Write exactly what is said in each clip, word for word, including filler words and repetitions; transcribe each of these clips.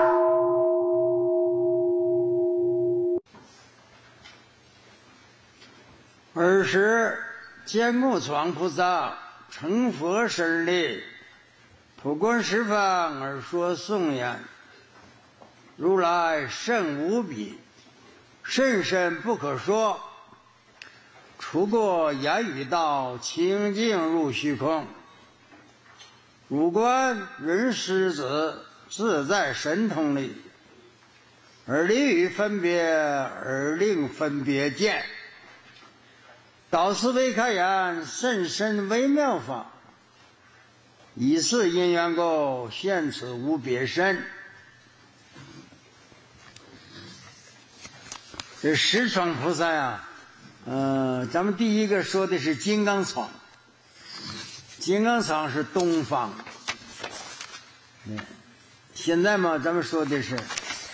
尔时坚固床菩萨成佛身力，普观十方而说颂言：如来甚无比，甚深不可说，除过言语道，清净入虚空。汝观人师子，自在神通力，而离于分别，而令分别见。导师为开言，甚深微妙法，以是因缘故，现此无别身。这十床菩萨呀，呃，咱们第一个说的是金刚床，金刚床是东方。嗯，现在嘛，咱们说的是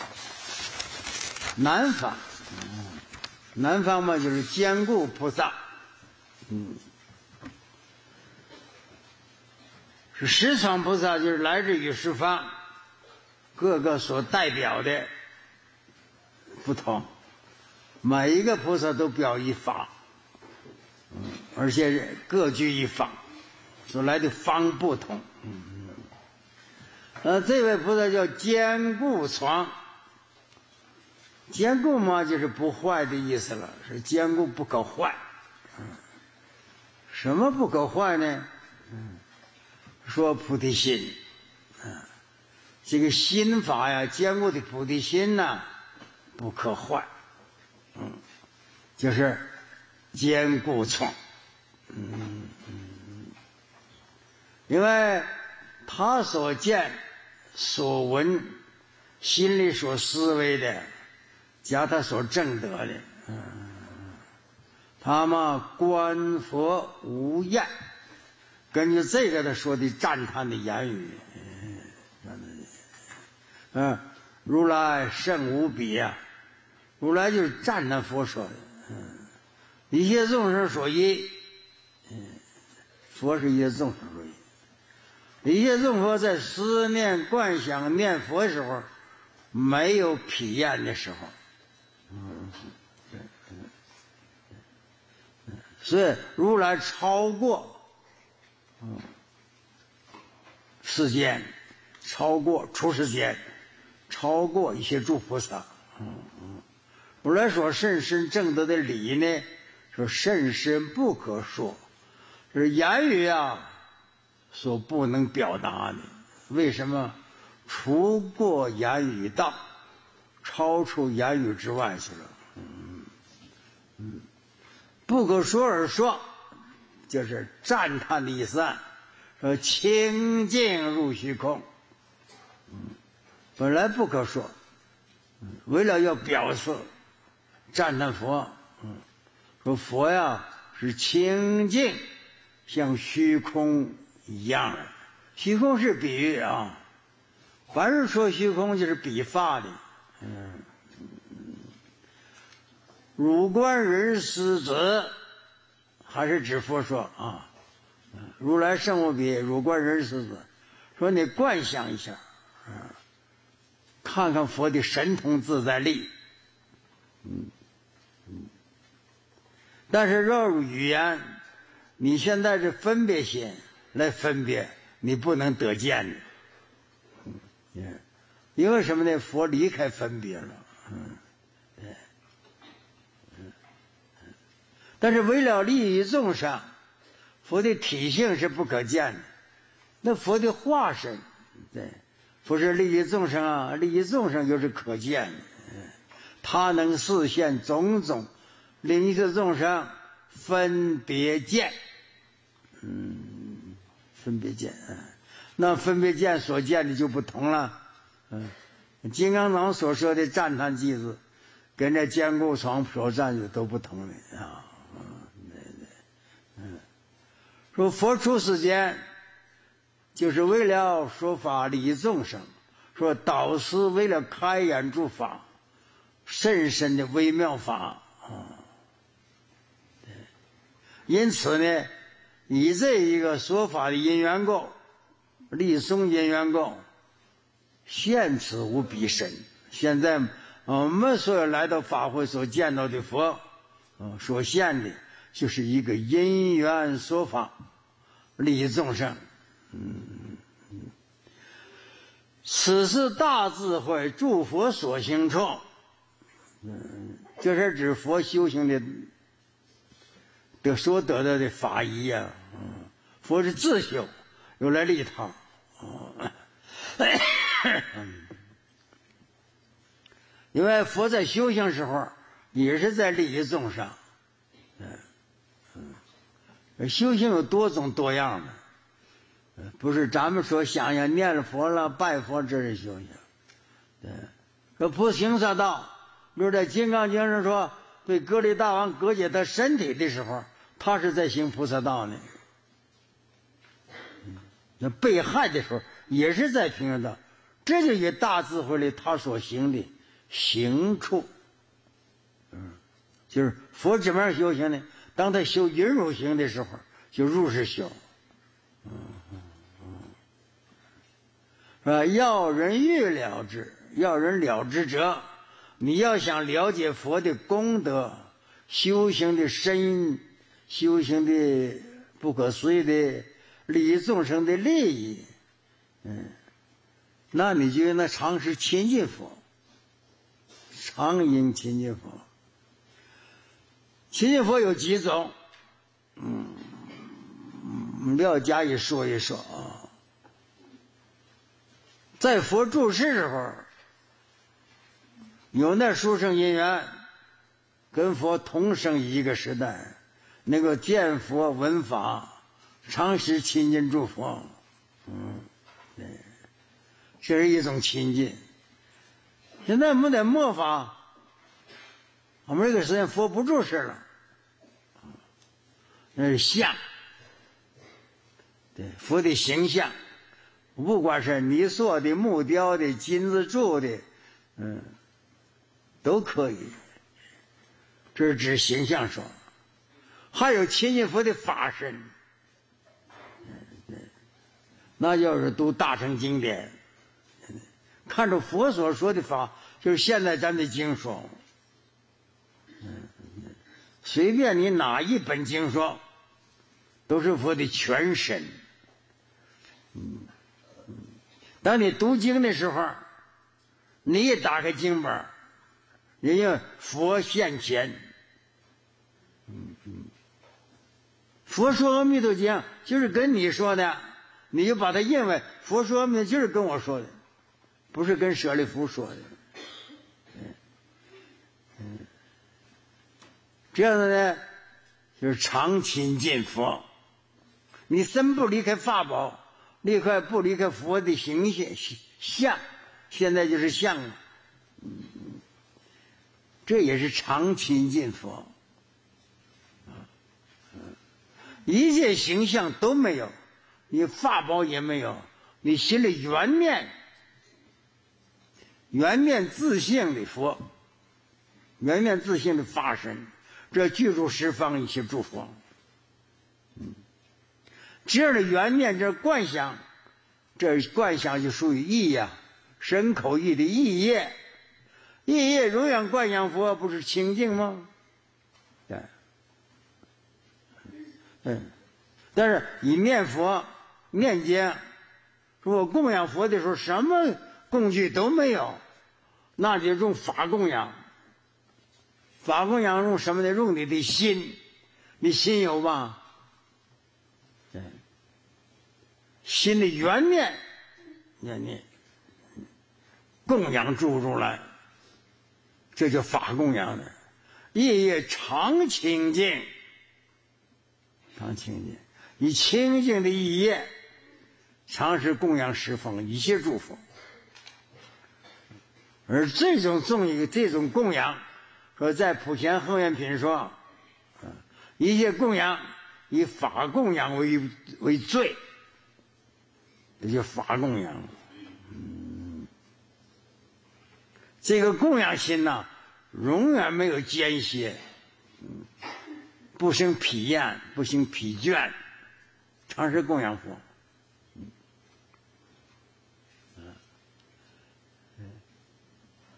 南方。嗯，南方嘛，就是坚固菩萨。嗯，是十床菩萨，就是来自于十方，各个所代表的不同，每一个菩萨都表一法，嗯，而且各具一法，所来的方不同。嗯，呃，这位菩萨叫坚固床，坚固嘛，就是不坏的意思了，是坚固不可坏。嗯，什么不可坏呢？嗯，说菩提心。嗯，这个心法呀，坚固的菩提心呐，不可坏。嗯，就是坚固床。嗯嗯，因为他所见所闻，心里所思维的，加他所证得的，嗯，他嘛观佛无厌。根据这个他说的赞叹的言语，嗯，如来甚无比啊！如来就是赞叹佛说的，嗯，一切众生所依，嗯，佛是一切众生所依。一切众佛在思念观想念佛的时候，没有疲厌的时候。嗯，对，嗯，嗯，所以如来超过，嗯，世间，超过出世间，超过一些诸菩萨。嗯嗯，如来说甚深正德的理呢，说甚深不可说，是言语啊所不能表达的。为什么？除过言语道，超出言语之外去了。嗯嗯，不可说而说，就是赞叹的意思啊，说清净入虚空。嗯，本来不可说，嗯，为了要表示赞叹佛，嗯，说佛呀是清净，像虚空一样的。虚空是比喻啊，凡是说虚空就是比法的。嗯，汝观人师子，还是指佛说啊，如来圣无比，汝观人师子，说你观想一下，啊，看看佛的神通自在力。嗯嗯，但是若语言，你现在是分别心来分别，你不能得见的。嗯，因为什么呢？佛离开分别了。嗯，对，嗯，但是为了利益众生，佛的体性是不可见的。那佛的化身，对，不是利益众生啊，利益众生又是可见的。嗯，他能示现种种令一切众生分别见。嗯，分别见，嗯，那分别见所见的就不同了。嗯，金刚藏所说的赞叹句子，跟这坚固床所赞的都不同的啊。嗯，对对，嗯，说佛出世间，就是为了说法利益众生，说导师为了开眼助法，甚深的微妙法啊。对，因此呢，以这一个说法的因缘故，立松因缘故， 现此无彼身。现在我们所有来到法会所见到的佛，呃，所现的就是一个因缘说法，利众生。嗯，此是大智慧诸佛所行处。嗯，这是指佛修行的得所得到的法义啊。嗯，佛是自修，又来利他。哦，因为佛在修行时候也是在利益众生。嗯嗯，修行有多种多样的，不是咱们说想想念了佛了拜佛这是修行。对，说不行萨道，比如在《金刚经》上说，对割离大王割解他身体的时候，他是在行菩萨道呢。那被害的时候也是在平等道，这就以大智慧里他所行的行处。嗯，就是佛怎么样修行呢？当他修引入行的时候，就入世修。嗯嗯嗯，是吧？要人欲了之，要人了之者，你要想了解佛的功德、修行的深、修行的不可思议的利益众生的利益，嗯，那你就应该常时亲近佛，常应亲近佛。亲近佛有几种，嗯，要加以说一说啊。在佛住世时候，有那殊胜因缘，跟佛同生一个时代，能够见佛闻法，常时亲近诸佛，嗯，对，这是一种亲近。现在我们在末法，我们这个时间佛不住世了，那是相，对，佛的形象，不管是泥塑的、木雕的、金子铸的，嗯，都可以。这是指形象说。还有亲近佛的法身，那要是读大乘经典，看着佛所说的法，就是现在咱的经说，随便你哪一本经说，都是佛的全身。当你读经的时候，你一打开经本，人家佛现前，佛说阿弥陀经就是跟你说的，你就把它认为佛说阿弥陀就是跟我说的，不是跟舍利弗说的。嗯，这样的呢，就是常亲近佛。你身不离开法宝，离开不离开佛的形象相，现在就是相，嗯，这也是常亲近佛。一切形象都没有，你法宝也没有，你心里圆面圆面自性的佛，圆面自性的法身，这居住十方一切诸佛。嗯，这样的圆面，这观想，这观想就属于意呀，身口意的意业，意业永远观想佛，不是清净吗？对。嗯，但是以念佛念经，如果供养佛的时候什么工具都没有，那就用法供养。法供养用什么呢？用你的心，你心有吗？对，心的圆面，你你供养注入来，这叫法供养的。夜夜常清净。常清净，以清净的意业，常时供养十方一切诸佛。而这种供养，这种供养，说在普贤恒愿品说，一切供养以法供养为为最，这就法供养。嗯，这个供养心呢，永远没有间歇。嗯，不生疲厌，不生疲倦，常时供养佛。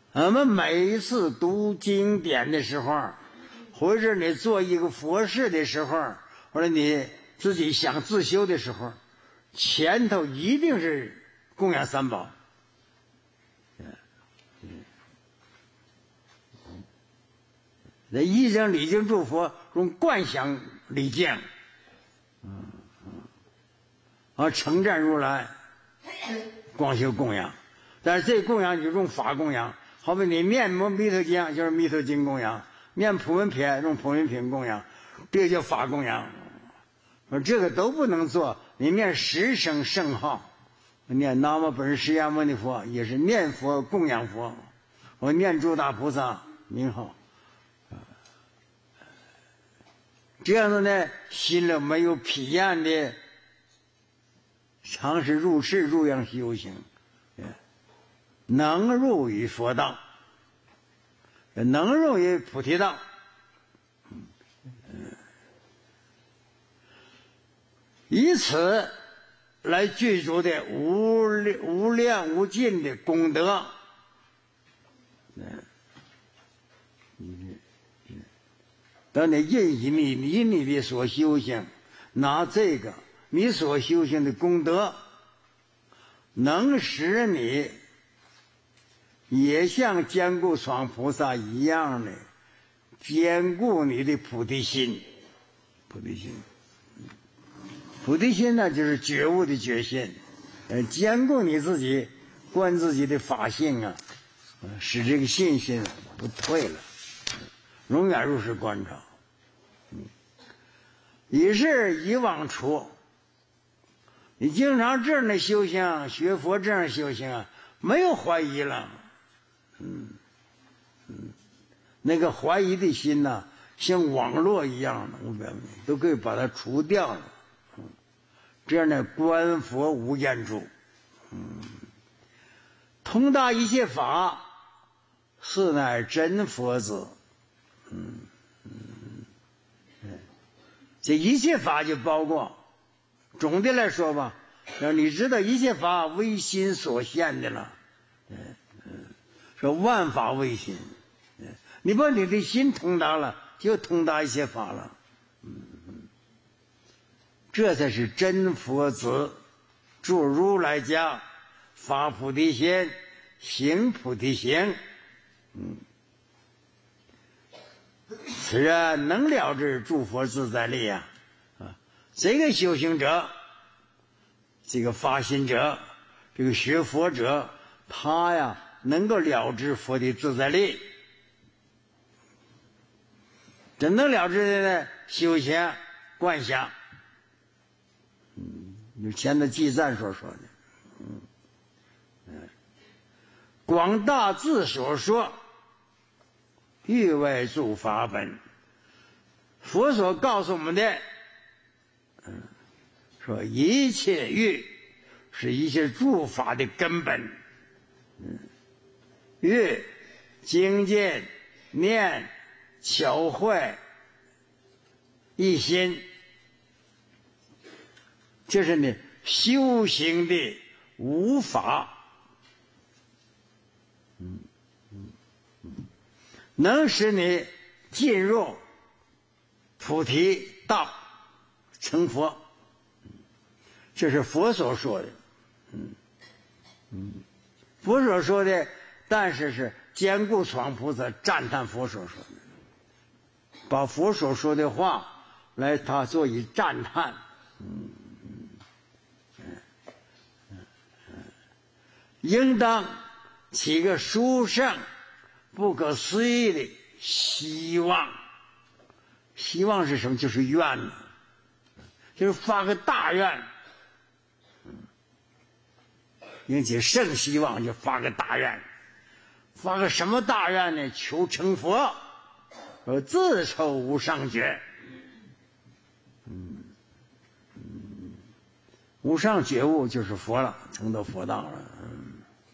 我们每一次读经典的时候，或者你做一个佛事的时候，或者你自己想自修的时候，前头一定是供养三宝。那一经礼敬诸佛，用观想礼敬，啊，称赞如来，光修供养。但是这供养就用法供养，好比你念弥陀经就是弥陀经供养，念普门品用普门品供养，这叫法供养。说这个都不能做，你念十声圣号，念南无本师释迦牟尼佛也是念佛供养佛，我念诸大菩萨名号。这样子呢，心里没有疲厌的，常是入世入样修行，能入于佛道，能入于菩提道。以此来具足的无无量无尽的功德。当你引以你以你的所修行，拿这个你所修行的功德，能使你也像坚固闯菩萨一样的坚固你的菩提心。菩提心，菩提心呢，就是觉悟的决心，呃，坚固你自己，观自己的法性啊，使这个信心不退了。永远如是观察，嗯，也是以往处。你经常这样的修行，学佛这样修行啊，没有怀疑了，嗯嗯，那个怀疑的心呐、啊，像网络一样的，我表明都可以把它除掉了。嗯，这样的观佛无间处，嗯，通达一切法，是乃真佛子。嗯嗯，这一切法就包括，总的来说吧，让你知道一切法为心所现的了。嗯嗯，说万法为心，嗯，你把你的心通达了，就通达一切法了。嗯嗯，这才是真佛子，住如来家，发菩提心，行菩提行。嗯。此人能了知诸佛自在力啊！啊，这个修行者，这个发心者，这个学佛者，他呀能够了知佛的自在力。真能了知的呢，修行观想。嗯，有前头记赞所说的，嗯嗯，广大自所说。欲为诸法本，佛所告诉我们的，嗯，说一切欲是一切诸法的根本，嗯，欲精进念巧慧一心，这是你修行的无法，嗯嗯嗯。能使你进入菩提道成佛，这是佛所说的。嗯嗯，佛所说的，但是是坚固闯菩萨赞叹佛所说的，把佛所说的话来他做以赞叹。嗯嗯嗯嗯，应当起个殊胜不可思议的希望。希望是什么？就是愿，就是发个大愿，并且圣希望就发个大愿。发个什么大愿呢？求成佛，说自抽无上觉。嗯嗯，无上觉悟就是佛了，成到佛道了。嗯，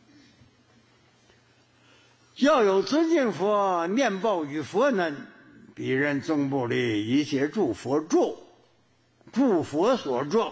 要有尊敬佛，念报与佛能，彼人终不离一切诸佛住，诸佛所住。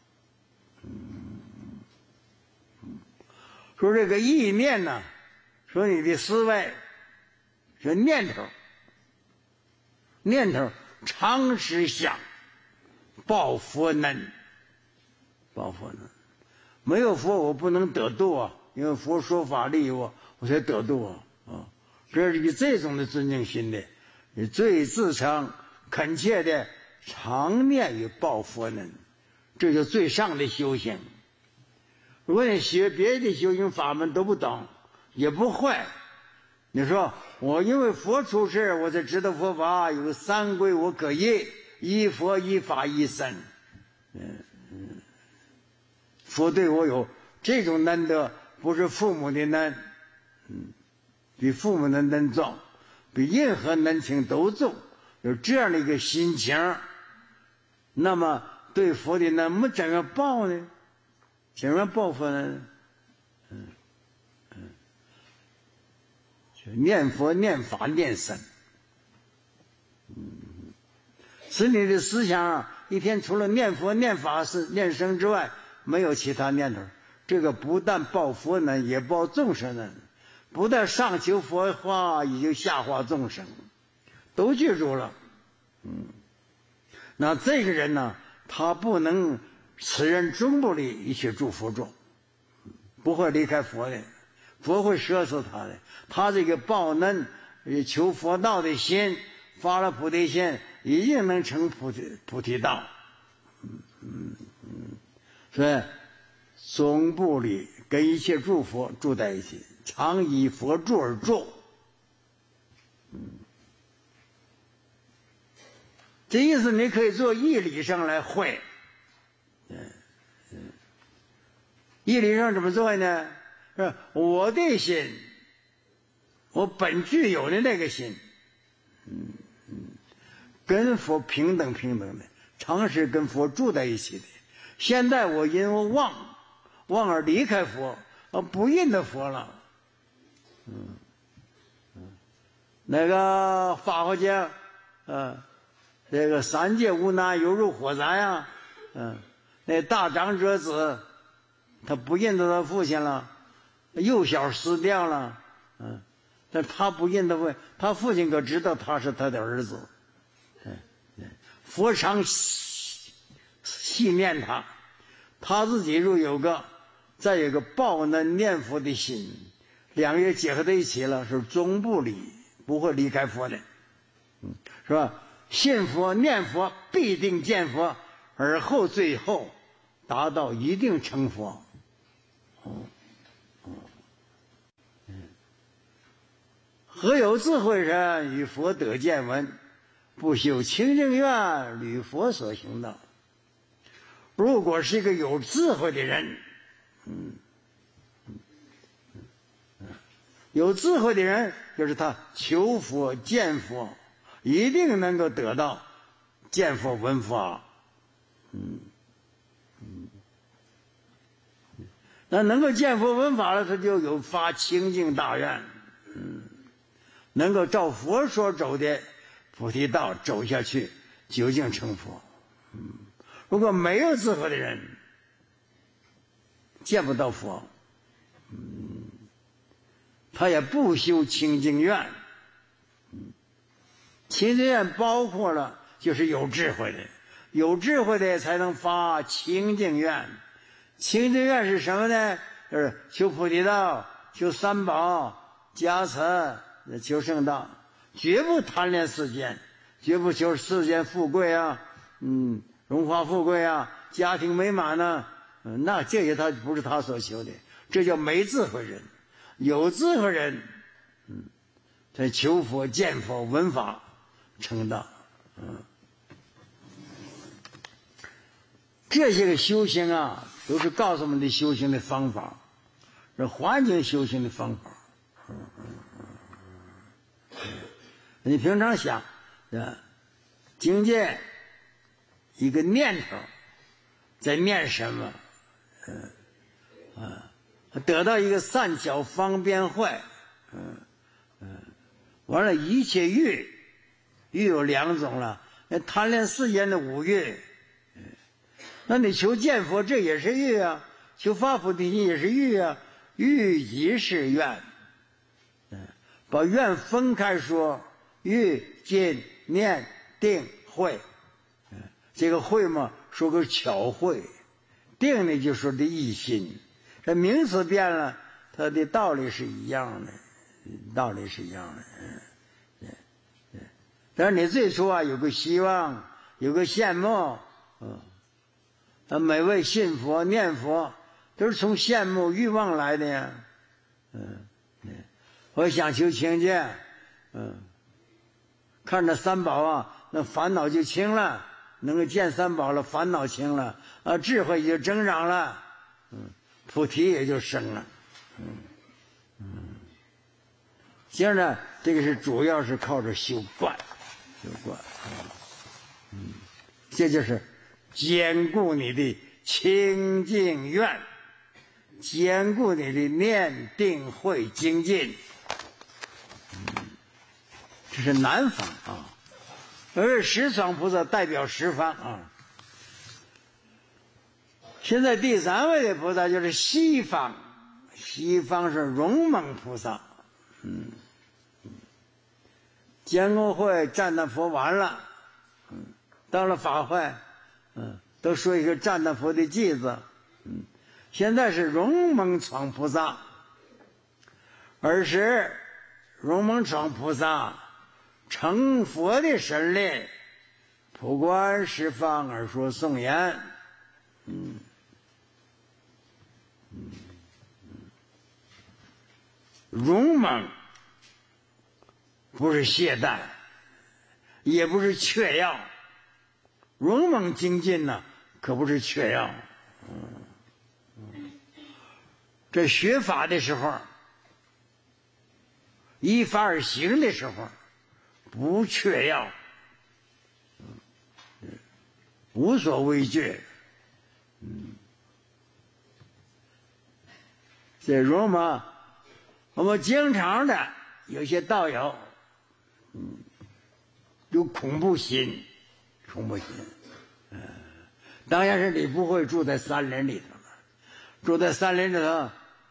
嗯，说这个意念呢， 说你的思维，说念头，念头常时想，报佛能，报佛能。没有佛我不能得度啊，因为佛说法利我，我才得度啊啊！这是以这种的尊敬心的，以最自诚恳切的常念于报佛能，这就最上的修行。如果你学别的修行法门都不懂，也不会，你说我因为佛出世，我才知道佛法有三归我可依，依佛依法依僧。嗯嗯，佛对我有这种恩德，不是父母的恩，嗯，比父母的恩重，比任何恩情都重。有这样的一个心情，那么对佛的恩，我们怎样报呢？怎样报佛呢？嗯嗯，就念佛、念法、念僧。嗯，使你的思想一天除了念佛、念法、是念僧之外，没有其他念头。这个不但报佛呢，也报众生呢。不但上求佛化，也就下化众生，都记住了。嗯，那这个人呢，他不能，此人终不离一切诸佛众，不会离开佛的，佛会摄受他的。他这个报恩求佛道的心，发了菩提心，一定能成菩提菩提道。嗯嗯嗯，所以终不离，跟一切诸佛住在一起，常以佛住而住。嗯，这意思你可以做义理上来会。嗯嗯，义理上怎么做呢？是我的心，我本具有的那个心，嗯嗯，跟佛平等平等的，常时跟佛住在一起的。现在我因为忘忘而离开佛，而不认得佛了。嗯嗯，那个法华经，呃，这个三界无难，犹如火灾呀，嗯。那大长者子，他不认得他父亲了，幼小死掉了，嗯，但他不认得父，他父亲可知道他是他的儿子，嗯嗯，佛常细念他，他自己若有个再有个报恩念佛的心，两个人结合在一起了，是终不离，不会离开佛的，嗯，是吧？信佛念佛必定见佛，而后最后达到一定成佛。哦哦嗯，何有智慧人与佛得见闻？不修清净愿，履佛所行道。如果是一个有智慧的人，嗯嗯嗯，有智慧的人，就是他求佛见佛，一定能够得到见佛闻法。嗯嗯，那能够见佛闻法了，他就有发清净大愿，嗯，能够照佛所走的菩提道走下去，究竟成佛。嗯，如果没有智慧的人，见不到佛，嗯，他也不修清净愿。嗯，清净愿包括了就是有智慧的。有智慧的才能发清净愿，清净愿是什么呢？就是求菩提道，求三宝加持，求圣道，绝不贪恋世间，绝不求世间富贵啊，嗯，荣华富贵啊，家庭美满啊，嗯，那这些他不是他所求的，这叫没智慧人。有智慧人，嗯，他求佛见佛闻法成道，嗯。这些个修行啊，都是告诉我们的修行的方法，是环境修行的方法。嗯嗯嗯、你平常想，啊，境界一个念头在念什么，嗯啊，得到一个善巧方便慧，嗯嗯，完了，一切欲欲有两种了，那贪恋世间的五欲。那你求见佛，这也是欲啊；求发菩提心也是欲啊。欲即是愿， 把愿分开说，欲、尽、念、定、慧。这个慧嘛，说个巧慧；定呢，就说的一心。这名词变了，它的道理是一样的，道理是一样的。嗯，对，但是你最初啊，有个希望，有个羡慕，嗯，啊，每位信佛念佛都是从羡慕欲望来的呀。嗯，我想求清净，嗯，看着三宝啊，那烦恼就轻了。能够见三宝了，烦恼轻了啊，智慧就增长了，嗯，菩提也就生了，嗯嗯。现在这个是主要是靠着修观，修观，嗯，这就是坚固你的清净愿，坚固你的念定慧精进，嗯，这是南方啊。而十方菩萨代表十方啊。现在第三位的菩萨就是西方，西方是龙猛菩萨。嗯，监公会赞叹佛完了，嗯，到了法会，嗯，都说一个赞叹佛的偈子。嗯，现在是龙猛闯菩萨，而是龙猛闯菩萨成佛的神力，普观十方而说颂言。嗯嗯嗯，勇猛不是懈怠，也不是缺药，勇猛精进呢，可不是缺药。嗯嗯，这学法的时候，依法而行的时候，不缺药，嗯，无所畏惧。嗯，这如嘛，我们经常的有些道友，嗯，有恐怖心，恐怖心。嗯，当然是你不会住在山林里头了，住在山林里头，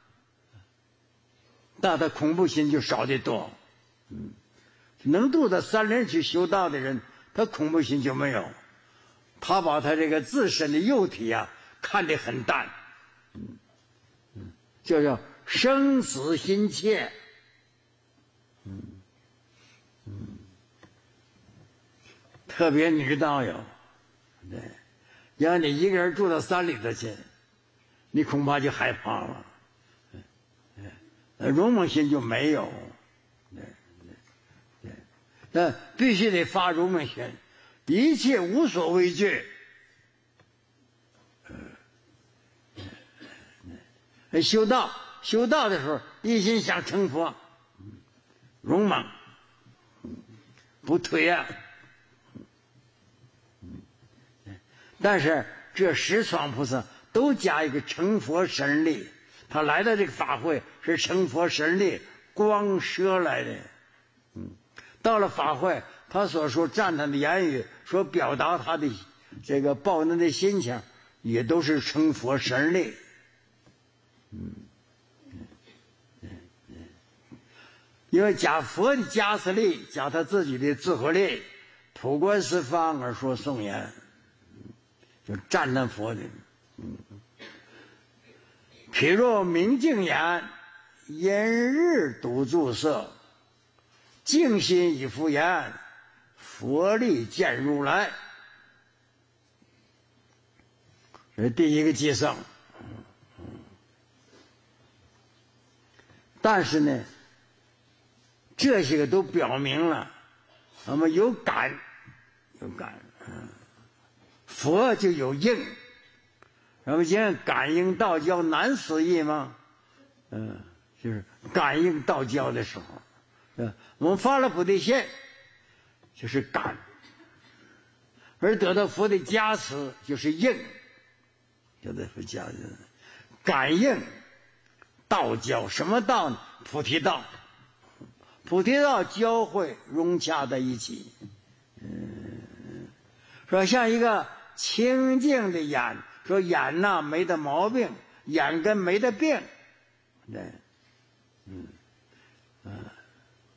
那他恐怖心就少得多。嗯，能住到山林去修道的人，他恐怖心就没有。他把他这个自身的肉体啊看得很淡，嗯嗯，叫叫生死心切，嗯嗯，特别女道友，对，让你一个人住到山里头去，你恐怕就害怕了，呃，勇猛心就没有，对对对，那必须得发勇猛心。一切无所畏惧，呃，修道修道的时候，一心想成佛，勇猛，不退啊。但是这十方菩萨都加一个成佛神力，他来的这个法会是成佛神力光摄来的，嗯，到了法会。他所说赞叹的言语，所表达他的这个报恩的心情，也都是成佛神力。嗯，因为加佛的加持力，加他自己的智慧力，普观十方而说颂言，就赞叹佛的。嗯，譬若明镜眼，因日独注色，静心以复言。佛力见如来，这是第一个偈颂。但是呢，这些个都表明了，我们有感，有感，嗯，佛就有应。我们讲感应道交难思议吗？嗯，就是感应道交的时候，嗯，我们发了菩提心。就是感，而得到佛的加持就是应，得到佛加持，感应道教什么道呢？菩提道，菩提道交汇融洽在一起。嗯，说像一个清净的眼，说眼呐没得毛病，眼根没得病，对，嗯嗯。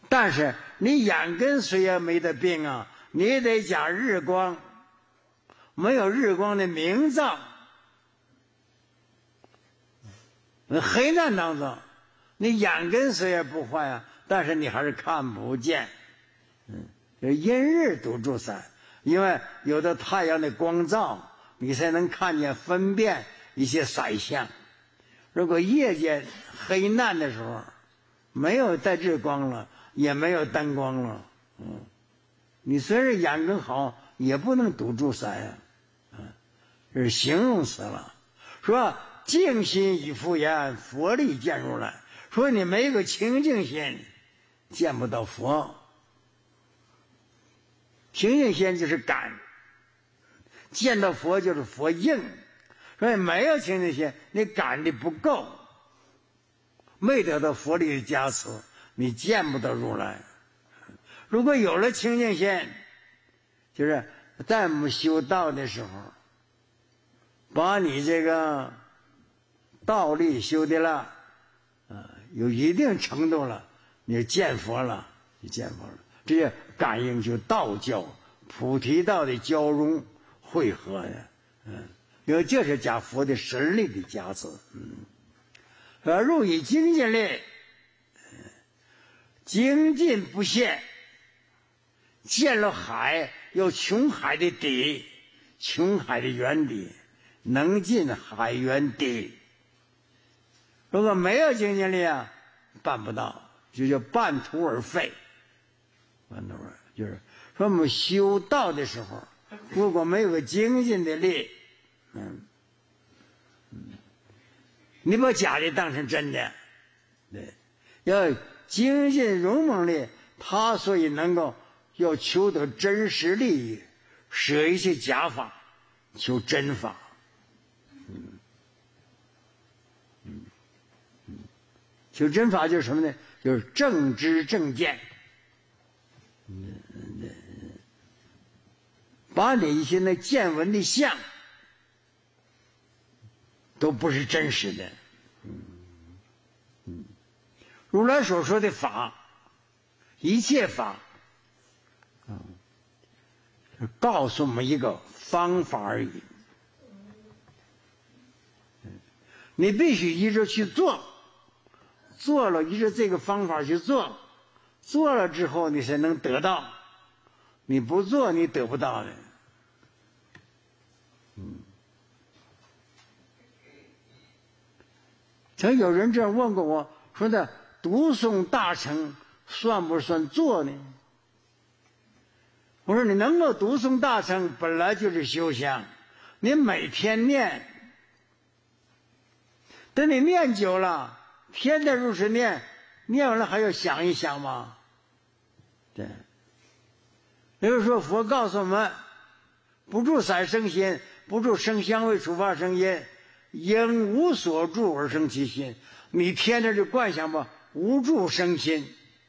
但是你眼根虽然没得病啊，你得加日光，没有日光的明照，黑暗当中，你眼根虽然不坏啊，但是你还是看不见。嗯，因日堵住塞，因为有的太阳的光照，你才能看见分辨一些色相。如果夜间黑暗的时候，没有带日光了，也没有灯光了，嗯，你虽然眼根好，也不能堵住塞呀，嗯，这是形容词了。说静心以复言，佛力见如来。说你没有个清净心，见不到佛。清净心就是感，见到佛就是佛应。所以没有清净心，你感的不够，没得到佛力的加持，你见不到如来。如果有了清净心，就是在我们修道的时候，把你这个道力修的了，呃，有一定程度了，你见佛了，你见佛了，这些感应就道教菩提道的交融汇合呀，嗯，因为这是加佛的神力的加持，嗯，而入以精进力，精进不懈，见了海有穷海的底，穷海的源底，能进海源底。如果没有精进力啊，办不到，就叫半途而废。半途而就是说，我们修道的时候，如果没有个精进的力，嗯，嗯，你把假的当成真的，对，要精进勇猛力，他所以能够要求得真实利益，舍一切假法，求真法。嗯嗯嗯，求真法就是什么呢？就是正知正见。嗯，把你一些那见闻的相都不是真实的。嗯嗯，如来所说的法，一切法，嗯，告诉我们一个方法而已。你必须依着去做，做了依着这个方法去做，做了之后你才能得到，你不做你得不到的。嗯，曾有人这样问过我，说的读诵大乘算不算做呢？我说你能够读诵大乘本来就是修行，你每天念，等你念久了，天天如是念，念完了还要想一想吗？对。比如说佛告诉我们，不住色生心，不住声香味触法生音，因无所住而生其心。你天天就观想吧，无住生心。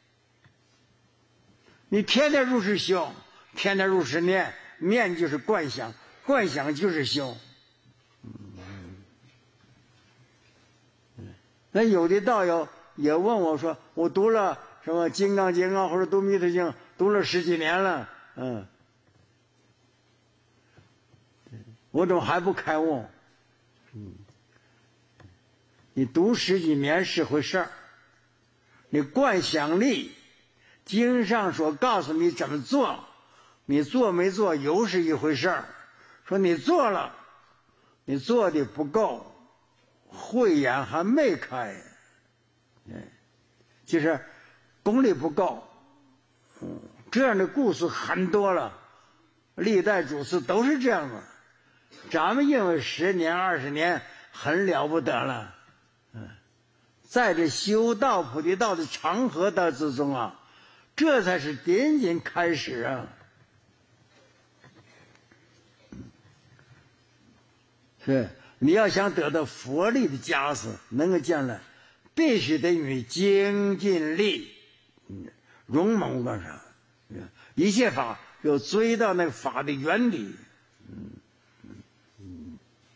你天天如是修，天天如是念，念就是观想，观想就是修。那有的道友也问我说，我读了什么《金刚经》啊，或者读《弥陀经》，读了十几年了，嗯，我怎么还不开悟？嗯，你读十几年是回事儿，你观想力，经上所告诉你怎么做，你做没做又是一回事儿。说你做了，你做的不够。慧眼还没开，嗯，就是功力不够，嗯，这样的故事很多了，历代祖师都是这样的。咱们因为十年二十年很了不得了，嗯，在这修道菩提道的长河道之中啊，这才是仅仅开始啊。是。你要想得到佛力的加持，能够将来，必须得与精进力，嗯，勇猛干啥？一切法要追到那个法的原理，嗯嗯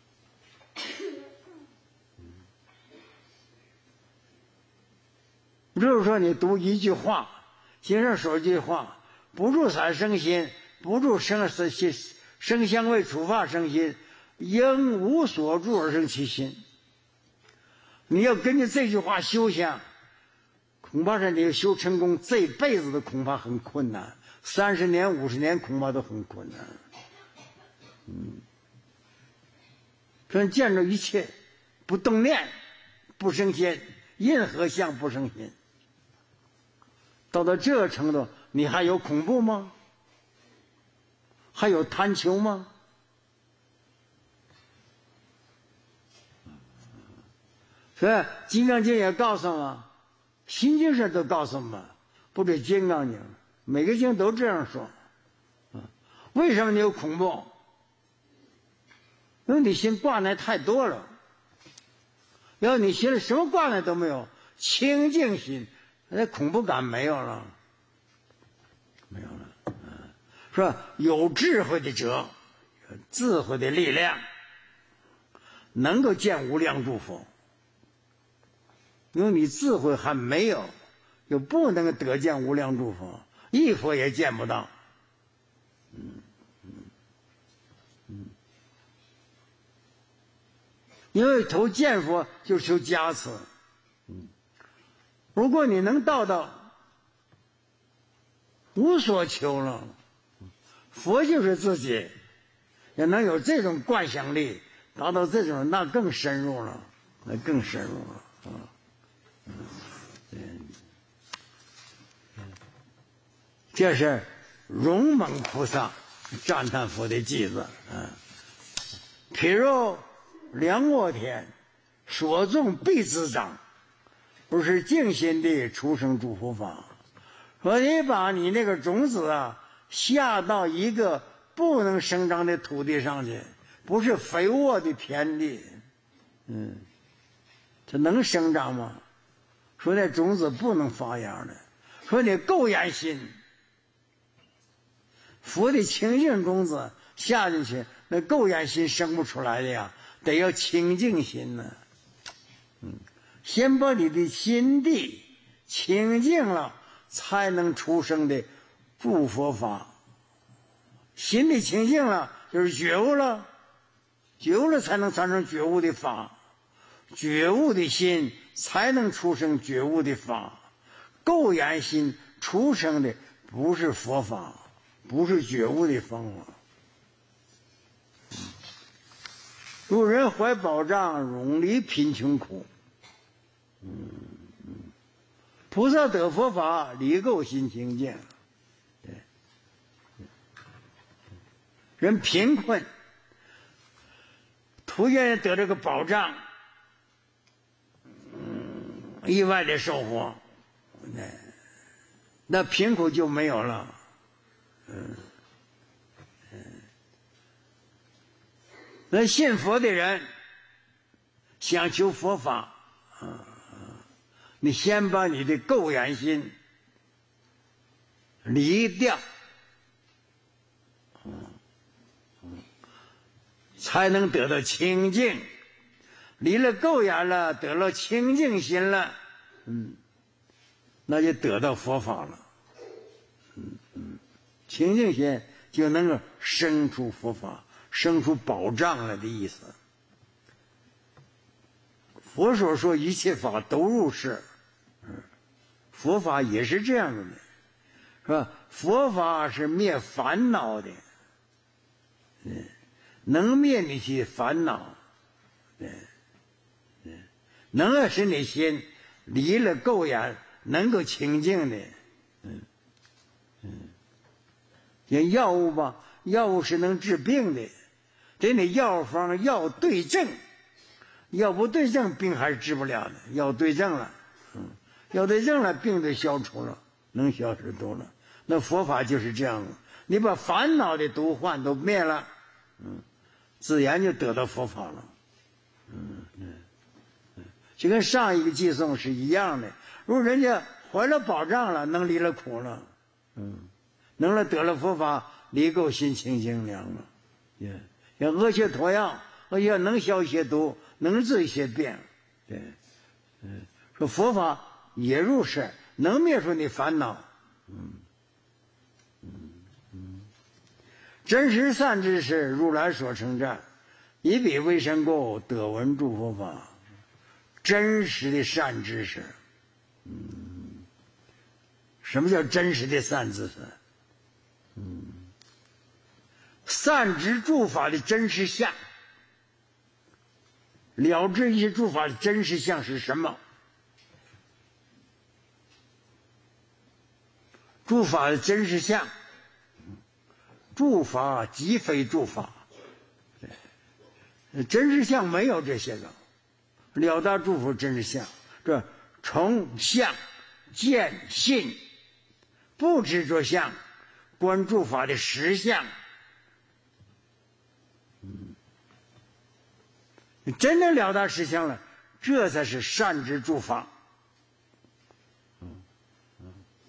嗯。比如说，你读一句话， 经上说句话：不住散生心，不住生生生香味触法生心，应无所住而生其心。你要根据这句话修行，恐怕是你修成功这辈子的恐怕很困难，三十年五十年恐怕都很困难。嗯，可能见着一切不动念不生心，任何相不生心，到了这个程度，你还有恐怖吗？还有贪求吗？所以《金刚经》也告诉我们，《心经》上都告诉我们，不止《金刚经》，每个经都这样说。为什么你有恐怖？因为你心挂念太多了。要你心里什么挂念都没有，清净心，那恐怖感没有了，没有了。嗯，说有智慧的者，智慧的力量，能够见无量诸佛。因为你智慧还没有，就不能得见无量诸佛，一佛也见不到。嗯嗯嗯，因为求见佛就求加持。嗯，如果你能到到无所求了，佛就是自己，也能有这种观想力，达到这种，那更深入了，那更深入了啊。嗯，这是勇猛菩萨赞叹佛的句子。嗯，譬如梁沃田，所种必滋长，不是静心地出生诸佛法。说你把你那个种子啊下到一个不能生长的土地上去，不是肥沃的田地，嗯，这能生长吗？说那种子不能发芽的。说你垢眼心，佛的清净种子下进去，那垢眼心生不出来的呀，得要清净心呢。嗯，先把你的心地清净了，才能出生的诸佛法。心地清净了，就是觉悟了，觉悟了才能产生觉悟的法。觉悟的心才能出生觉悟的法，垢眼心出生的不是佛法，不是觉悟的方法。如人怀宝藏，永离贫穷苦。嗯嗯，菩萨得佛法，离垢心清净。对，人贫困，突然得这个宝藏，意外的收获，那那贫苦就没有了。嗯嗯，那信佛的人想求佛法啊，你先把你的垢眼心离掉，嗯嗯，才能得到清净。离了垢眼了，得了清净心了，嗯，那就得到佛法了。嗯嗯，清净心就能够生出佛法，生出宝藏来的意思。佛所说一切法都入世，嗯，佛法也是这样子的，是吧？佛法是灭烦恼的，嗯，能灭你些烦恼，嗯。能够使你心离了垢眼，能够清净的。嗯嗯，像药物吧，药物是能治病的，得你药方药对症，药不对症，病还是治不了的。药对症了，嗯，药对症了，病就消除了，能消失多了。那佛法就是这样的，你把烦恼的毒患都灭了，嗯，自然就得到佛法了。嗯嗯。就跟上一个寄送是一样的，如果人家怀了宝藏了，能离了苦了，嗯，能了得了佛法，离垢心清净凉了，也像阿耨陀药，而且能消一些毒，能治一些病，对，嗯，说佛法也入世，能灭除你烦恼， 嗯嗯嗯，真实善知识，如来所称赞，以彼为身故，得闻诸佛法。真实的善知识，嗯，什么叫真实的善知识？嗯，善知诸法的真实相，了知一切诸法的真实相是什么？诸法的真实相，诸法即非诸法，真实相没有这些个。了达诸佛真实相，这从相见信，不执着相，观诸法的实相。嗯，真正了达实相了，这才是善知诸法。嗯嗯，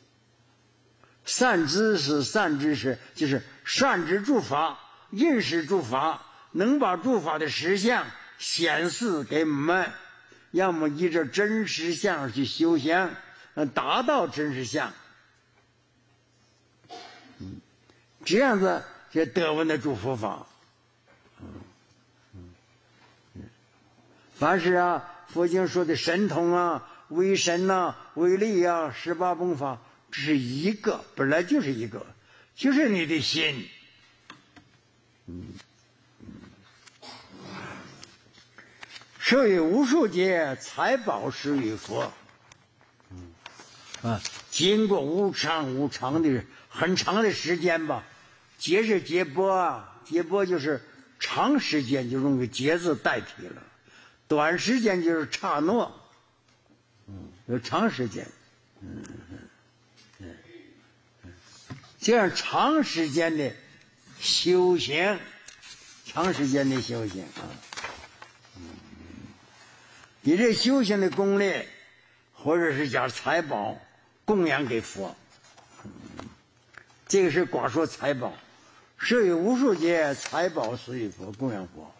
善知识、善知识就是善知诸法、认识诸法，能把诸法的实相显示给我们，让我们依着真实相去修行，达到真实相。嗯，这样子就得闻的诸佛法。嗯嗯嗯，凡是啊，佛经说的神通啊、为神呐、为力啊、十八功法，这是一个，本来就是一个，就是你的心。嗯。设于无数劫，财宝施于佛。嗯，啊，经过无长无长的很长的时间吧，劫是劫波啊，劫波就是长时间就用个劫字代替了，短时间就是刹那，嗯，有长时间，嗯嗯嗯，这样长时间的修行，长时间的修行啊。以这修行的功力，或者是讲财宝供养给佛，这个是光说财宝，设有无数劫财宝施于佛，供养佛。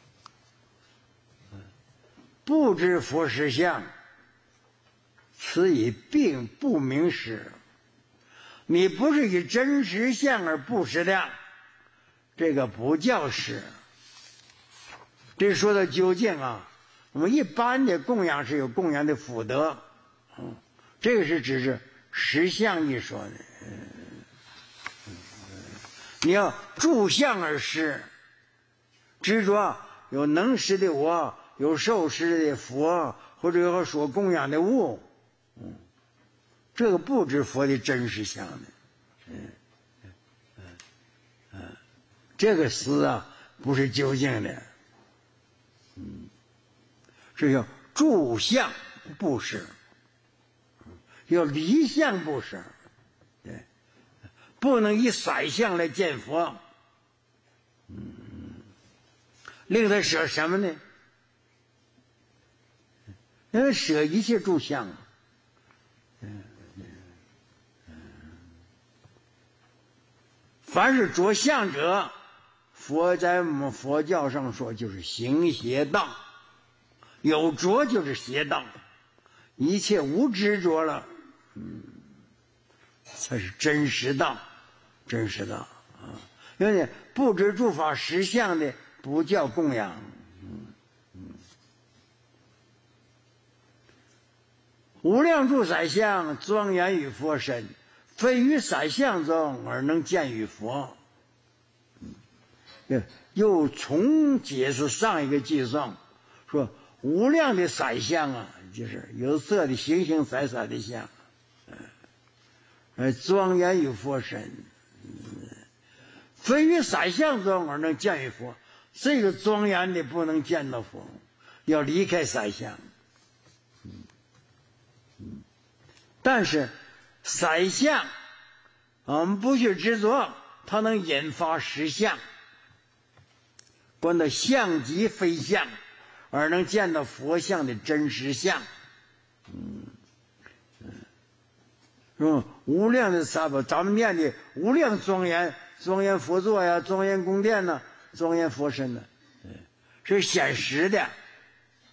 不知佛实相，此以并不明实。你不是以真实相而不实量，这个不叫实。这说的究竟啊，我们一般的供养是有供养的福德，嗯，这个是只是实相一说的。嗯，你要住相而施，执着有能施的我，有受施的佛，或者有所供养的物，嗯，这个不知佛的真实相的，嗯嗯嗯，这个思啊不是究竟的，嗯。是要住相不施，要离相不施，对，不能以色相来见佛。嗯，令他舍什么呢？那舍一切住相。嗯嗯，凡是着相者，佛在我们佛教上说就是行邪道。有着就是邪道，一切无执着了，嗯，才是真实道，真实道啊！因为不知诸法实相的，不叫供养。嗯嗯，无量诸色相，庄严于佛身，非于色相中而能见于佛。嗯，又重解释上一个计算，说。无量的色相啊，就是有色的形形色色的相，呃，庄严于佛身，非于色相中而能见于佛。这个庄严的不能见到佛，要离开色相。嗯嗯，但是色相，我们不去执着，它能引发实相，观到相即非相。而能见到佛像的真实相，嗯嗯，是吧？无量的三宝，咱们念的无量庄严，庄严佛座呀，庄严宫殿呐，庄严佛身呐，是显实的，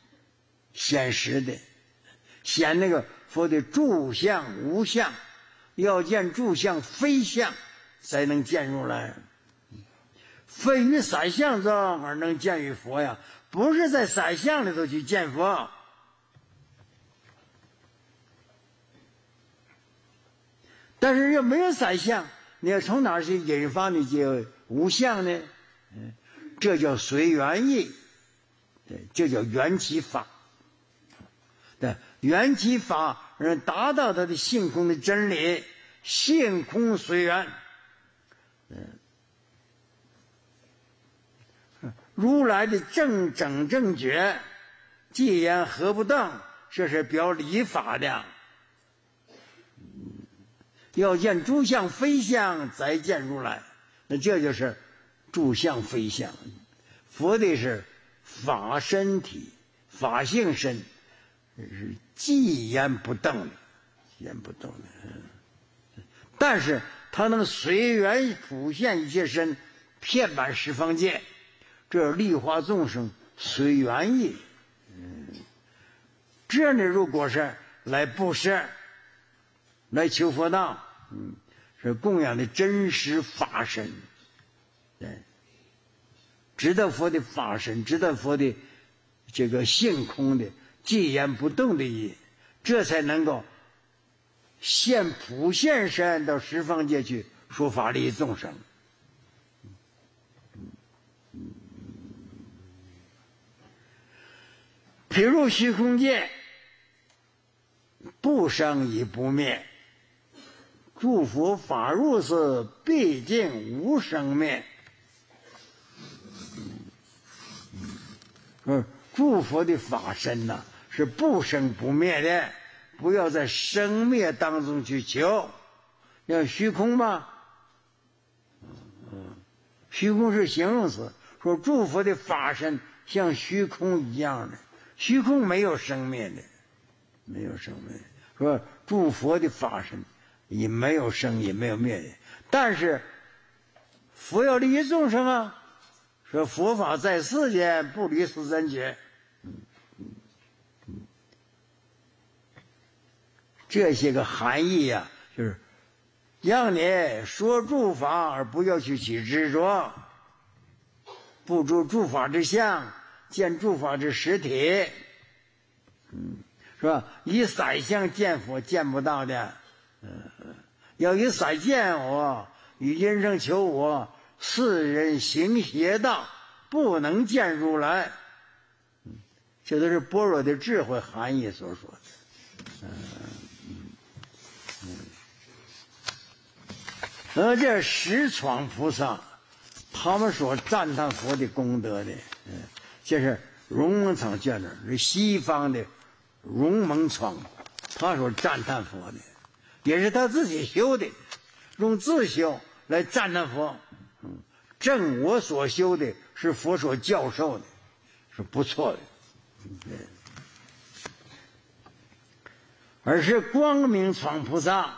显实的，显那个佛的住相、无相， 要见诸相非相，才能见如来。非于三相中而能见于佛呀，不是在三相里头去见佛。但是又没有三相，你要从哪儿去引发那些无相呢？嗯，这叫随缘意，对，这叫缘起法。对，缘起法能达到它的性空的真理，性空随缘。嗯，如来的正整正觉，既言合不当，这是表理法的。要见诸相非相，再见如来。那这就是诸相非相。佛的是法身体，法性身，是既言不动的，言不动的。但是它能随缘普现一切身，遍满十方界，这是利化众生随缘意。嗯，这呢，如果是来布施，来求佛道，嗯，是供养的真实法身，对，知道佛的法身，知道佛的这个性空的寂言不动的意，这才能够现普现身到十方界去说法利益众生。譬如虚空界，不生亦不灭，诸佛法如是，毕竟无生灭。嗯，诸佛的法身呐、啊，是不生不灭的，不要在生灭当中去求。像虚空嘛，嗯，虚空是形容词，说诸佛的法身像虚空一样的，虚空没有生灭的，没有生灭。说诸佛的法身也没有生也没有灭的，但是佛要利益众生啊。说佛法在世间，不离十三觉。嗯嗯嗯，这些个含义呀、啊，就是让你说诸法而不要去起执着，不住诸法之相，见诸法之实体。嗯，是吧？以三相见佛见不到的，嗯，要以三见我，以因声求我。世人行邪道，不能见如来。嗯，这都是般若的智慧含义所说的。嗯嗯嗯。而这十闯菩萨，他们所赞叹佛的功德的，嗯，这是龙蒙藏卷的，是西方的龙蒙藏，他所赞叹佛的，也是他自己修的，用自修来赞叹佛。嗯，正我所修的是佛所教授的，是不错的。嗯，而是光明闯菩萨，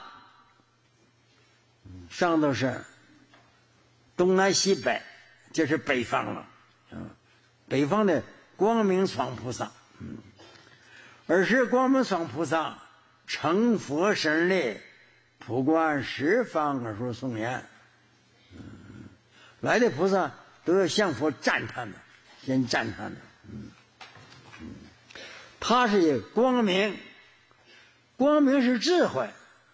上头是东南西北，这是北方了。嗯，北方的光明闯菩萨，嗯，而是光明闯菩萨成佛神力，普观十方而说颂言。来的菩萨都要向佛赞叹的，先赞叹的。嗯嗯，他是光明，光明是智慧。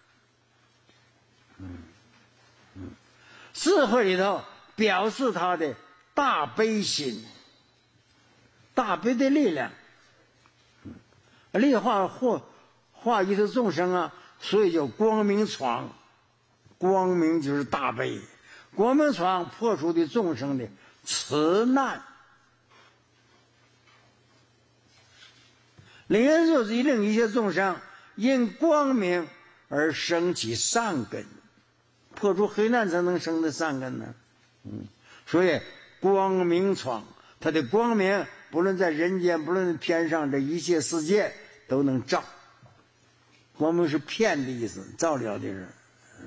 嗯嗯，智慧里头表示他的大悲心，大悲的力量。嗯，力化或化一切众生啊，所以叫光明闯。光明就是大悲。光明闯破除的众生的慈难，令人就是令一切众生因光明而生起善根，破除黑暗才能生的善根呢。嗯，所以光明闯，它的光明不论在人间，不论在天上，这一切世界都能照。光明是骗的意思，照了的人。嗯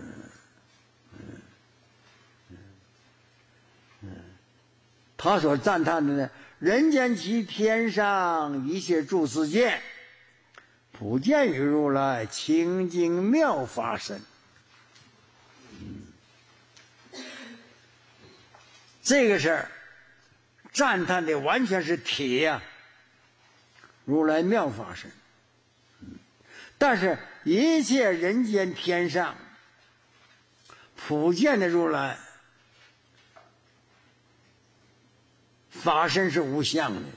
他所赞叹的呢，人间及天上一切诸世界，普见于如来清净妙法身。 这个事儿赞叹的完全是体呀、啊，如来妙法身。但是一切人间天上普见的如来法身是无相的，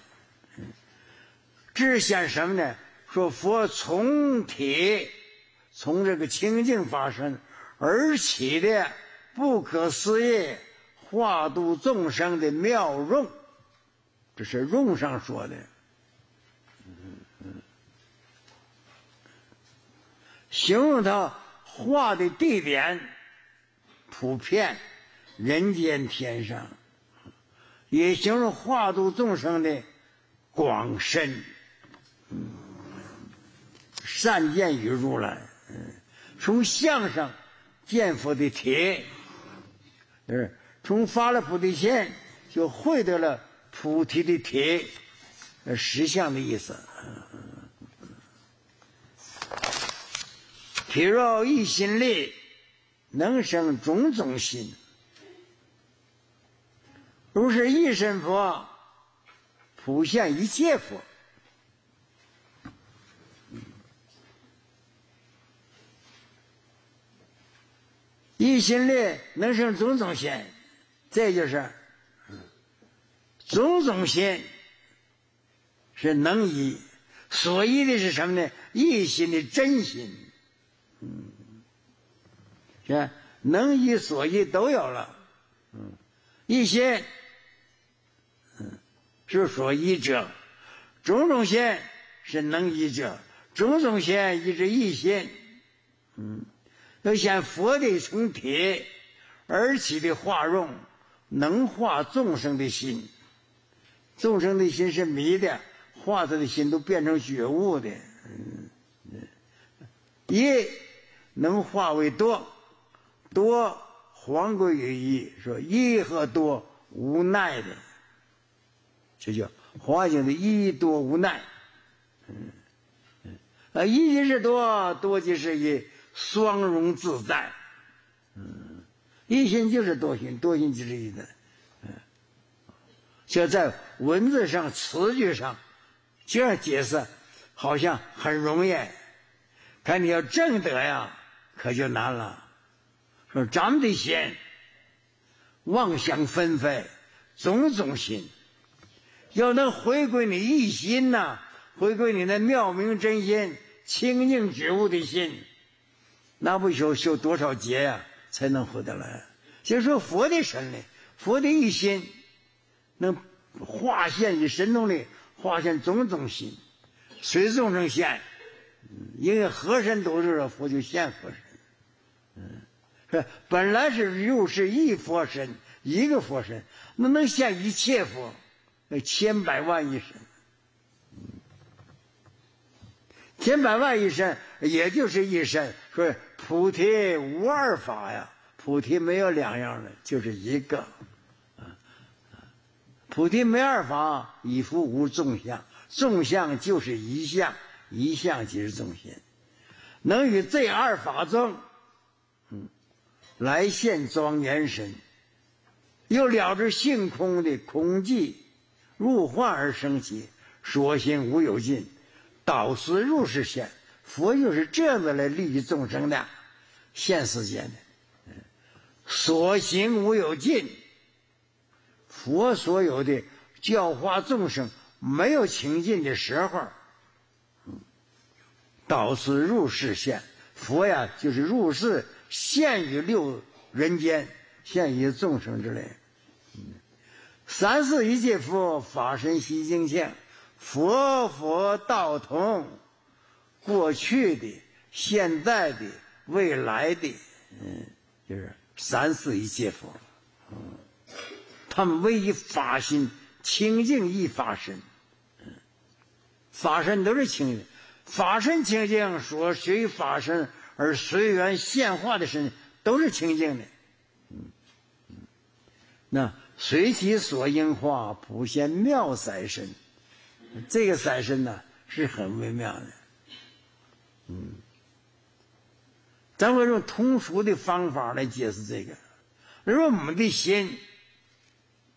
只显什么呢？说佛从体，从这个清净法身而起的不可思议化度众生的妙用，这是用上说的。形容他化的地点普遍人间天上，也形容化度众生的广深，善见于如来。从相上见佛的体，从发了菩提心就会得了菩提的体，实相的意思。体若一心力，能生种种心。如是一身佛，普现一切佛。一心力能生种种心，这就是种种心是能依，所依的是什么呢？一心的真心。嗯，是能依所依都有了。嗯，一心，嗯，是所依者；种种心是能依者，种种心依是一心。嗯，要显佛的从体而起的化用，能化众生的心。众生的心是迷的，化他的心都变成觉悟的。嗯，一能化为多，多还归于一，说一和多无奈的，这叫华经的一多无奈。嗯嗯，啊，一即是多，多即是一，双融自在。嗯，一心就是多心，多心即是一的。嗯，就在文字上、词句上这样解释，好像很容易。看你要正得呀，可就难了。说咱们的心妄想纷飞，种种心，要能回归你一心呐、啊，回归你那妙明真心、清净觉悟的心，那不修修多少劫呀、啊，才能回得来。就说佛的身呢，佛的一心能化现于神通里，化现种种心，随众生现。因为和身都是佛，就现佛身。嗯，是本来是又是一佛身，一个佛身，那能现一切佛，千百万亿身。嗯，千百万亿身，也就是一身。说菩提无二法呀，菩提没有两样的，就是一个。菩提没二法，以复无众相，众相就是一相。一相即是众心，能于这二法中，嗯，来现庄严身，又了知性空的空寂，入幻而生起，所行无有尽，导思入世现。佛就是这样子来利益众生的，现世间的，所行无有尽。佛所有的教化众生，没有清尽的时候。导思入世现，佛呀就是入世现于六人间，现于众生之类。三世一切佛，法身悉净现，佛佛道同，过去的、现在的、未来的，嗯，就是三世一切佛。嗯，他们唯一法心清净一法身，嗯，法身都是清净。法身清净，所随法身而随缘现化的身都是清净的。嗯嗯，那随其所应化，普现妙色身。这个色身呢是很微妙的。嗯，咱会用通俗的方法来解释这个。如果我们的心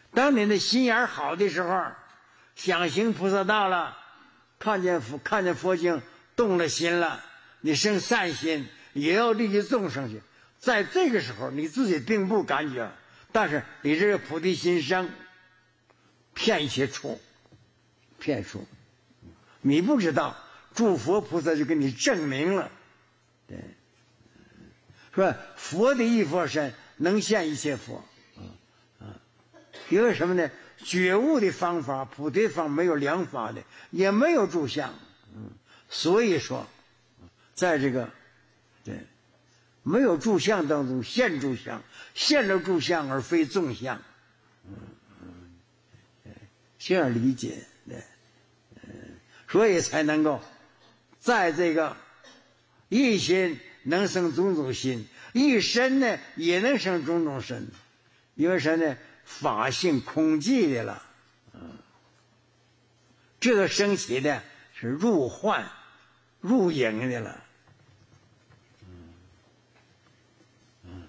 当你的心眼好的时候，想行菩萨道了，看见佛看见佛经动了心了，你生善心，也要利益众生去。在这个时候你自己并不感觉，但是你这个菩提心生，骗一切处，骗处，你不知道，诸佛菩萨就给你证明了，对，说佛的一佛身能现一切佛，啊，因为什么呢？觉悟的方法，菩提方没有量法的，也没有住相，嗯，所以说，在这个，对，没有住相当中现住相，现了住相而非纵相，嗯嗯，这样理解，对，嗯，所以才能够在这个一心能生种种心，一身呢也能生种种身，因为什么呢？法性空寂的了，嗯，这个升起的是入幻入影的了，嗯嗯，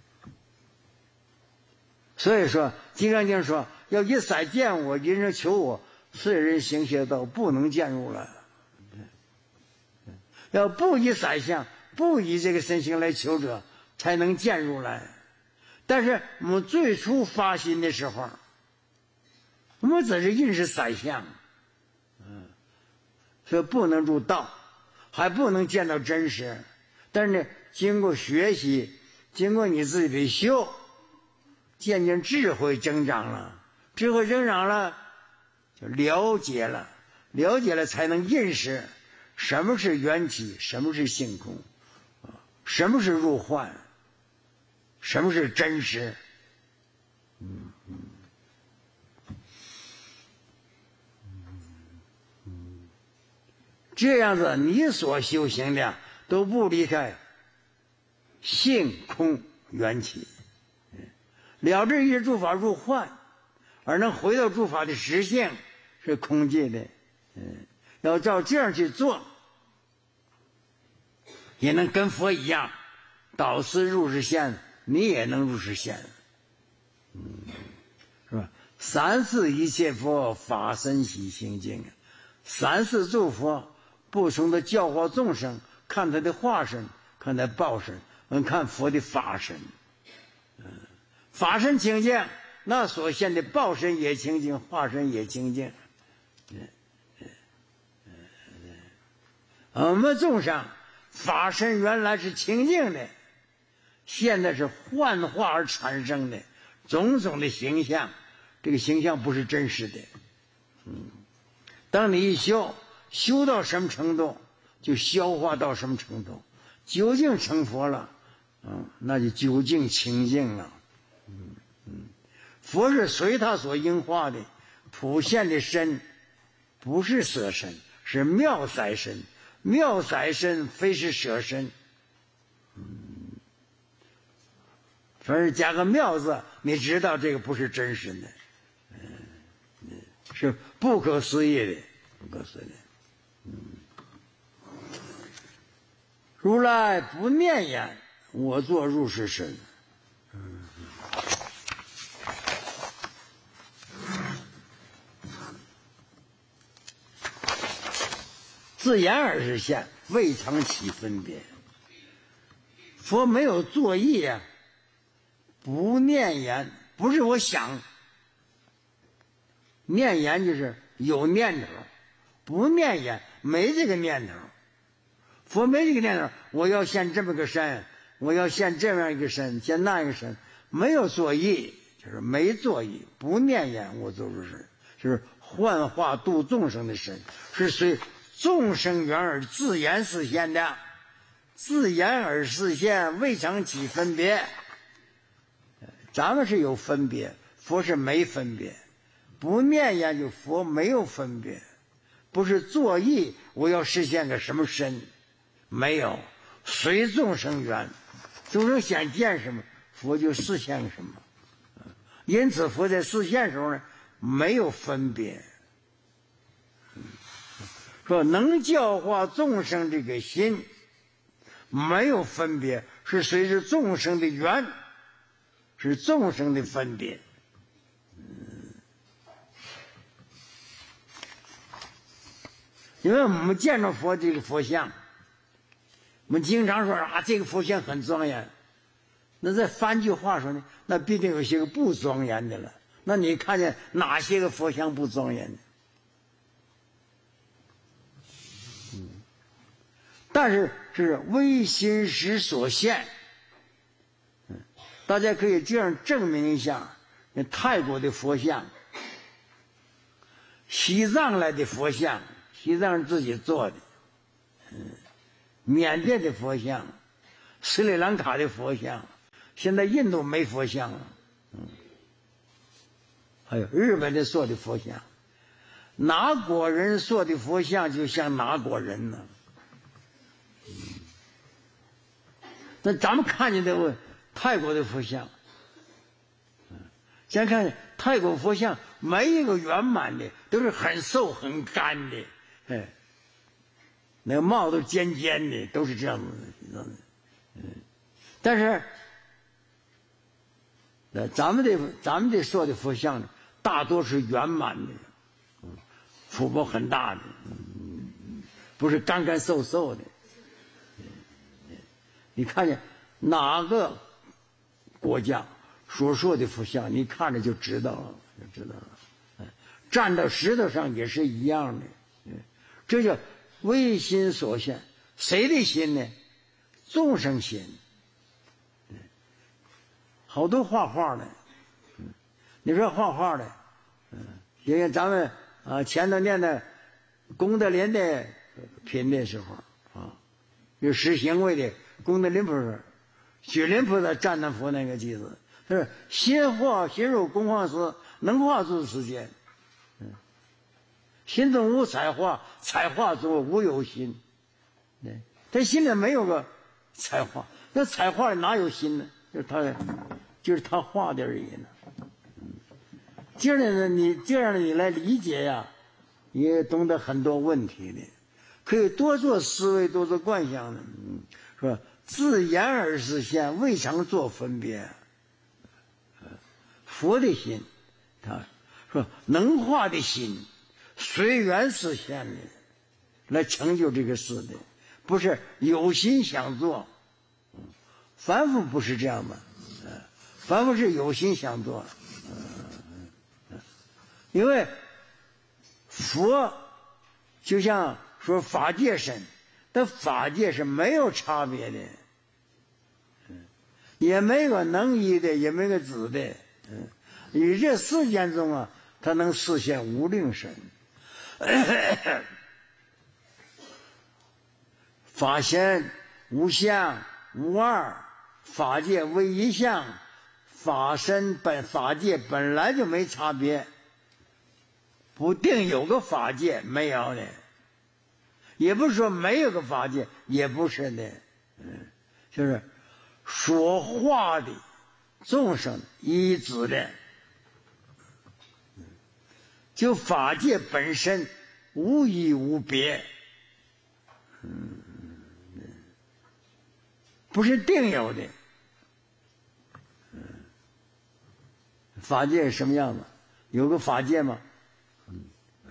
所以说《金刚经》说要一塞见我，一人求我，世人行邪道，不能见入来。要不以宰相，不以这个身形来求者，才能见入来。但是我们最初发心的时候，我们只是认识宰相，嗯，所以不能入道，还不能见到真实。但是呢，经过学习，经过你自己的修，渐渐智慧增长了，智慧增长了，就了解了，了解了才能认识什么是缘起，什么是性空，什么是入幻，什么是真实。嗯嗯嗯，这样子你所修行的都不离开性空缘起，了知一诸法入幻，而能回到诸法的实性是空寂的。嗯，要照这样去做，也能跟佛一样，导师入世现，你也能入世现，嗯，是吧？三世一切佛，法身喜清净。三世诸佛不同的教化众生，看他的化身，看他报身，嗯，看佛的法身。嗯，法身清净，那所现的报身也清净，化身也清净。嗯嗯嗯嗯，我们众生法身原来是清净的，现在是幻化而产生的种种的形象，这个形象不是真实的。嗯，当你一修修到什么程度，就消化到什么程度，究竟成佛了，嗯，那就究竟清净了。嗯嗯，佛是随他所应化的，普现的身不是舍身，是妙宰身。妙宰身非是舍身。嗯，凡是加个妙字，你知道这个不是真实的，嗯，是不可思议的，不可思议的。嗯，如来不念言，我作入世身。嗯，自言而是现，未尝起分别。佛没有作意啊，不念言，不是我想，念言就是有念头，不念言没这个念头。佛没这个念头，我要现这么个身，我要现这样一个身，现那一个身，没有作意，就是没作意，不念言我作入身，就是幻化度众生的身，是随众生缘而自言示现的，自言而示现，未尝起分别。咱们是有分别，佛是没分别。不念言就佛没有分别，不是作意我要实现个什么身，没有，随众生缘，众生想见什么，佛就实现什么。因此佛在示现时候呢，没有分别。说能教化众生这个心没有分别，是随着众生的缘，是众生的分别。嗯因为我们见着佛这个佛像，我们经常说啊，这个佛像很庄严。那再翻句话说呢，那必定有些个不庄严的了。那你看见哪些个佛像不庄严的？嗯，但是是唯心识所现。嗯，大家可以这样证明一下，那泰国的佛像，西藏来的佛像，西藏人自己做的，嗯，缅甸的佛像，斯里兰卡的佛像，现在印度没佛像了，嗯，还有日本的做的佛像，哪国人做的佛像就像哪国人呢？嗯，那咱们看见的泰国的佛像，嗯，先看泰国佛像没一个圆满的，都是很瘦很干的，哎，那个帽都尖尖的，都是这样子的，嗯，但是。那咱们的咱们的做的佛像呢，大多是圆满的，嗯，腹部很大的，嗯，不是干干瘦瘦的。你看见哪个国家所说的佛像，你看着就知道了，就知道了。站到石头上也是一样的，这叫唯心所现。谁的心呢？众生心。好多画画的，嗯，你说画画的，嗯，因为咱们啊前头念的功德林的品的时候啊，有十行位的功德林菩萨、雪林菩萨赞那佛那个句子，他说心化心入工画师，能画出世间，嗯，心中无彩画，彩画中无有心，对，他心里没有个彩画，那彩画哪有心呢？就是他。就是他画的而已呢，嗯，这样呢，你这样你来理解呀，也懂得很多问题的，可以多做思维，多做观想的，嗯，说自言而实现，未尝做分别。佛的心，他说能化的心，随缘实现的，来成就这个事的，不是有心想做，凡夫不是这样的。凡夫是有心想做，因为佛就像说法界身，但法界是没有差别的，也没有能依的，也没有子的，你这世间中啊，它能实现无量身，法身无相无二，法界为一相。法身本法界本来就没差别，不定有个法界没有的，也不是说没有个法界，也不是的，嗯，就是说话的众生依止的，就法界本身无异无别，嗯，不是定有的。法界是什么样子？有个法界吗？嗯，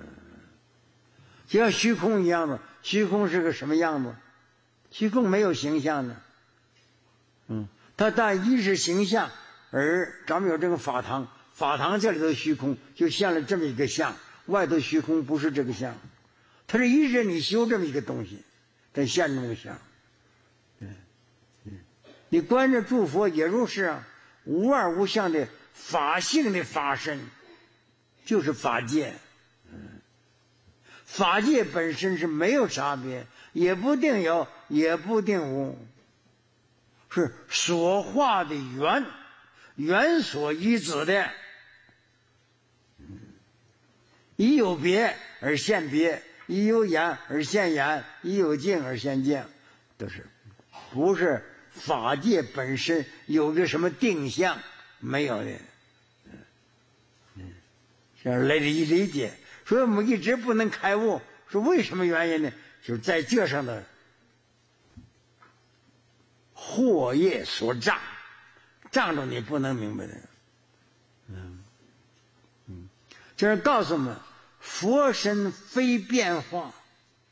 就像虚空一样的，虚空是个什么样子？虚空没有形象的，嗯，它但一是形象，而咱们有这个法堂，法堂这里头虚空就现了这么一个相，外头虚空不是这个相，它是一是你修这么一个东西，它现这么个相，对，对，你观着诸佛也如是啊，无二无相的。法性的法身就是法界，嗯，法界本身是没有差别，也不定有，也不定无，是所化的缘，缘所依止的，一有别而现别，一有眼而现眼，一有境而现境，都是不是法界本身有个什么定向，没有的。这样来理理解，所以我们一直不能开悟，是为什么原因呢？就是在这上的惑业所障，障着你不能明白的。嗯嗯，就是告诉我们，佛身非变化，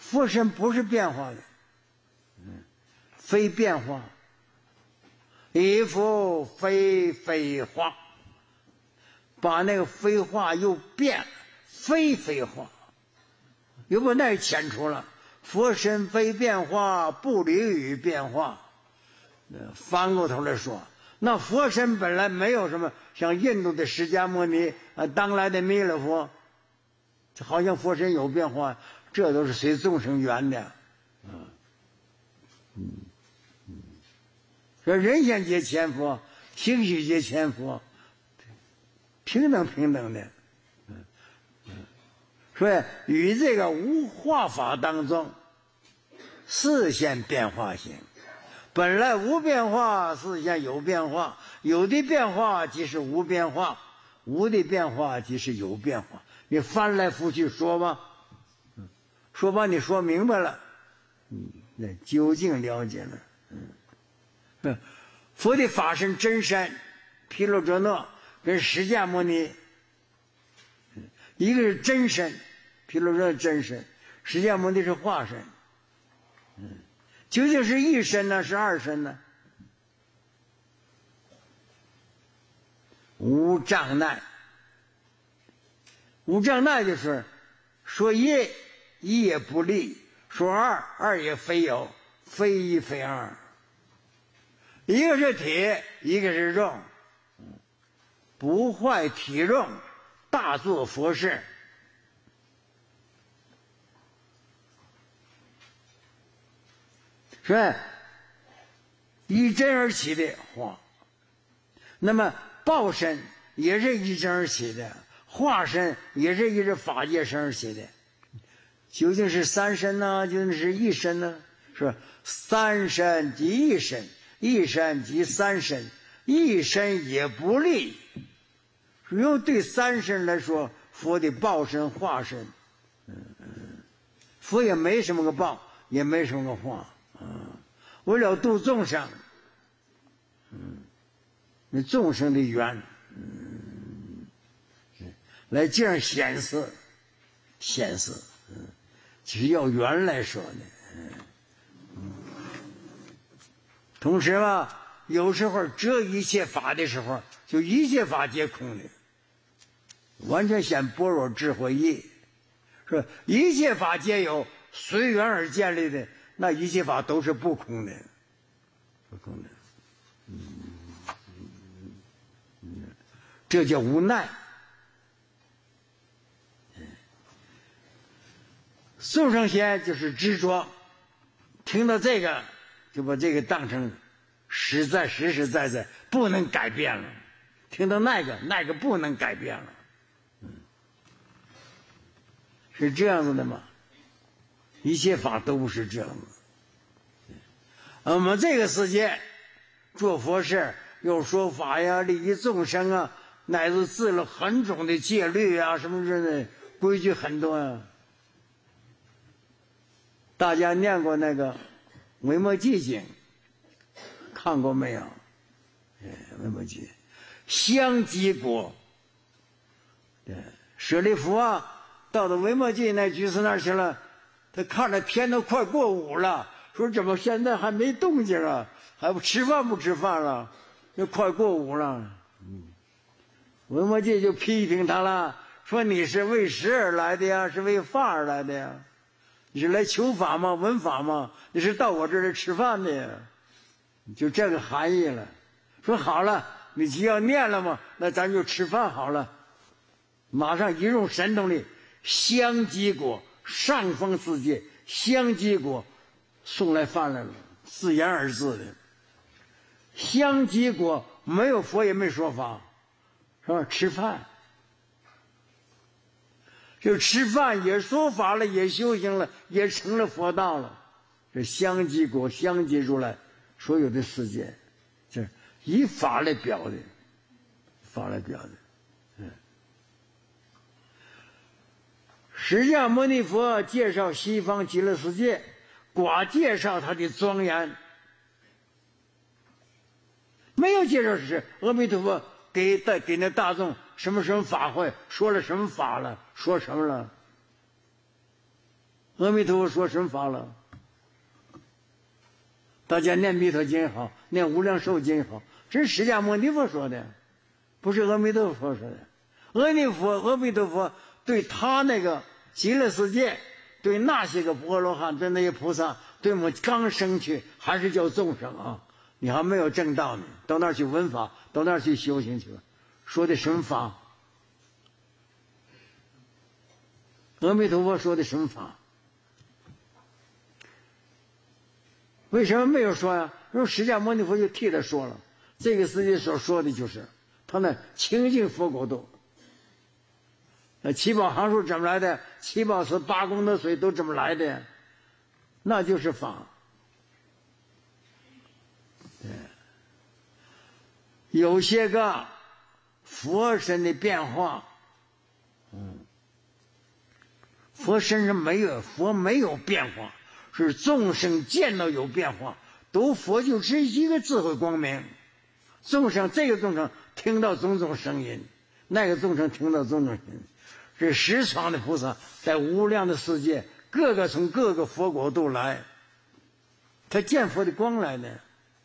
佛身不是变化的，嗯，非变化，一佛非非化，把那个非化又变非非化，又把那牵出了。佛身非变化，不离于变化。翻过头来说，那佛身本来没有什么，像印度的释迦牟尼啊，当来的弥勒佛，好像佛身有变化，这都是随众生缘的。嗯嗯嗯，说人间皆前佛，形虚皆前佛，平等平等的。嗯嗯，所以与这个无化法当中，视现变化性。本来无变化，视现有变化，有的变化即是无变化，无的变化即是有变化。你翻来覆去说吧，说把你说明白了，嗯，那究竟了解了。嗯，佛的法身真身毗卢遮那跟释迦牟尼，一个是真身，毗卢遮那真身，释迦牟尼是化身。嗯，究竟是一身呢，是二身呢？无障碍，无障碍就是说一一也不立，说二二也非有，非一非二。一个是体，一个是肉，不坏体肉，大作佛事。是依真而起的化，那么报身也是依真而起的，化身也是依着法界身而起的。究竟是三身呢？究竟是一身呢？是三身即一身，一身即三身，一身也不立。用对三身来说，佛的报身、化身，嗯嗯，佛也没什么个报，也没什么个化。嗯，为了度众生，嗯，那众生的缘，嗯，来这样显示，显示，嗯，只要缘来说的，嗯，嗯，同时嘛，有时候遮一切法的时候，就一切法皆空的，完全显般若智慧义，说一切法皆有，随缘而建立的。那一切法都是不空的，不空的，嗯嗯嗯，这叫无奈。众生先就是执着，听到这个就把这个当成实在实实在在不能改变了，听到那个那个不能改变了，嗯，是这样子的吗？一切法都不是这样的。我们这个世界做佛事，又说法呀，利益众生啊，乃至制了很种的戒律啊，什么之类的规矩很多啊。大家念过那个《维摩诘经》，看过没有？哎，维摩诘，香积果。对，舍利弗啊，到了维摩诘那居士那儿去了。他看着天都快过午了，说怎么现在还没动静啊？还不吃饭不吃饭了？那快过午了。嗯，维摩诘就批评他了，说你是为食而来的呀，是为法而来的呀？你是来求法吗？闻法吗？你是到我这儿来吃饭的呀？就这个含义了。说好了，你既要念了嘛，那咱就吃饭好了。马上一用神通力，香积果。上峰四界香积果送来饭来了，自言而至的。香积果没有佛也没说法，是吧？吃饭就吃饭，也说法了，也修行了，也成了佛道了。这香积果香积出来所有的世界，就是以法来表的，法来表的。嗯。释迦牟尼佛介绍西方极乐世界，寡介绍它的庄严，没有介绍是阿弥陀佛给带给那大众什么什么法会，说了什么法了，说什么了。 阿弥陀佛说什么法了？大家念弥陀经也好，念无量寿经也好，这是释迦牟尼佛说的，不是阿弥陀佛说的。阿弥陀佛，阿弥陀佛对他那个极乐世界，对那些个波罗汉，对那些菩萨，对我们刚生去还是叫众生啊，你还没有证道呢，到那儿去闻法，到那儿去修行去了。说的什么法？阿弥陀佛说的什么法？为什么没有说呀？因为释迦牟尼佛就替他说了，这个世界所说的就是他那清净佛国度。那七宝行数怎么来的？七宝寺八功德水都怎么来的？那就是法。对，有些个佛身的变化，嗯，佛身上没有，佛没有变化。是众生见到有变化，都佛就只一个智慧光明。众生这个众生听到种种声音，那个众生听到种种声音，是十方的菩萨在无量的世界，各个从各个佛国度来，他见佛的光来的。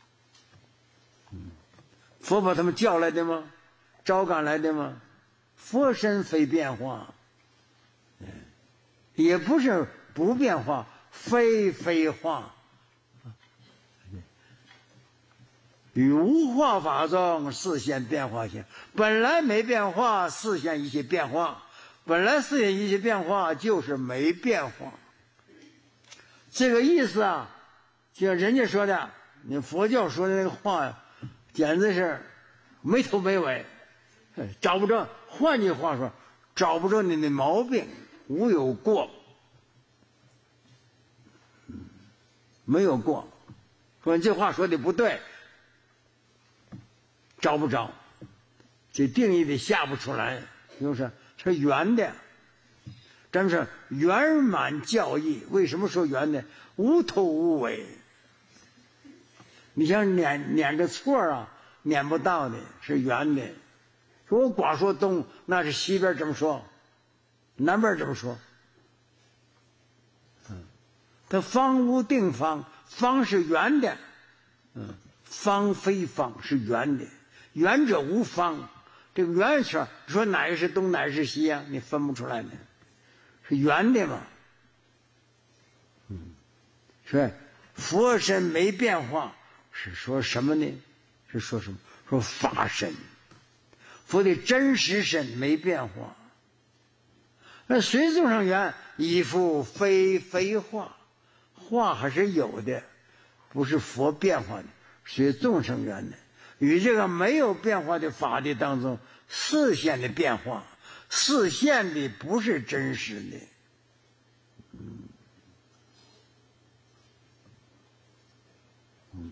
佛把他们叫来的吗？招赶来的吗？佛身非变化，也不是不变化。非非化，于无化法中示现变化性，本来没变化，示现一些变化，本来示现一些变化就是没变化。这个意思啊，就像人家说的，你佛教说的那个话呀，简直是没头没尾，找不着。换句话说，找不着你的毛病，无有过。没有过，说你这话说的不对，找不着，这定义的下不出来，就是是圆的，真是圆满教义。为什么说圆的？无头无尾。你像撵撵个错啊，撵不到的，是圆的。说我光说东，那是西边这么说，南边这么说。它方无定方，方是圆的，嗯，方非方是圆的，圆者无方。这个圆圈，说哪个是东，哪个是西啊？你分不出来的，是圆的嘛？嗯，是佛身没变化，是说什么呢？是说什么？说法身，佛的真实身没变化。那随众生缘，亦复非非化。化还是有的，不是佛变化的，是众生缘的。与这个没有变化的法的当中，示现的变化，示现的不是真实的。嗯嗯，